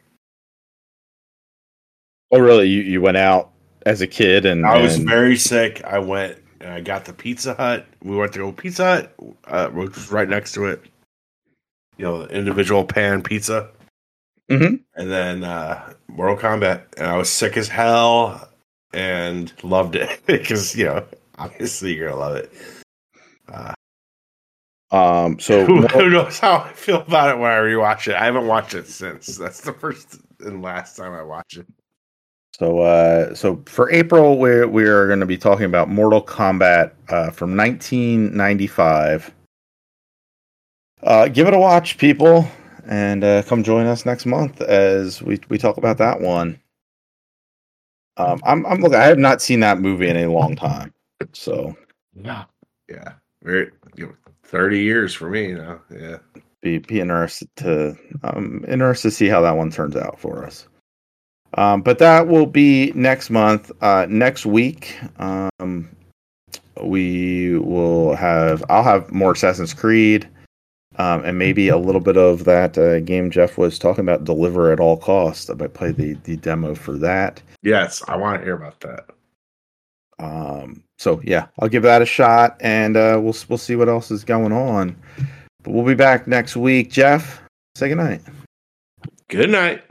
Oh, really? You you went out as a kid and I was and- very sick. I went and I got the Pizza Hut. We went to go Pizza Hut, uh, which was right next to it. You know, the individual pan pizza. Mhm. And then uh, Mortal Kombat. And I was sick as hell. and loved it because you know obviously you're gonna love it. Uh, Um, so who, who knows how I feel about it when I rewatch it? I haven't watched it since. That's the first and last time I watched it. So, uh, so for April, we're we're going to be talking about Mortal Kombat uh, from nineteen ninety-five. Uh, give it a watch, people, and uh, come join us next month as we we talk about that one. Um, I'm I'm looking. I have not seen that movie in a long time, so yeah, yeah, very you know, thirty years for me now. Yeah, be be interested to um interested to see how that one turns out for us. Um, but that will be next month. Uh, next week, um, we will have. I'll have more Assassin's Creed, um, and maybe a little bit of that uh, game Jeff was talking about, Deliver at All Costs. I might play the the demo for that. Yes, I want to hear about that. Um, so yeah, I'll give that a shot, and uh, we'll we'll see what else is going on. But we'll be back next week. Jeff, say goodnight. Good night.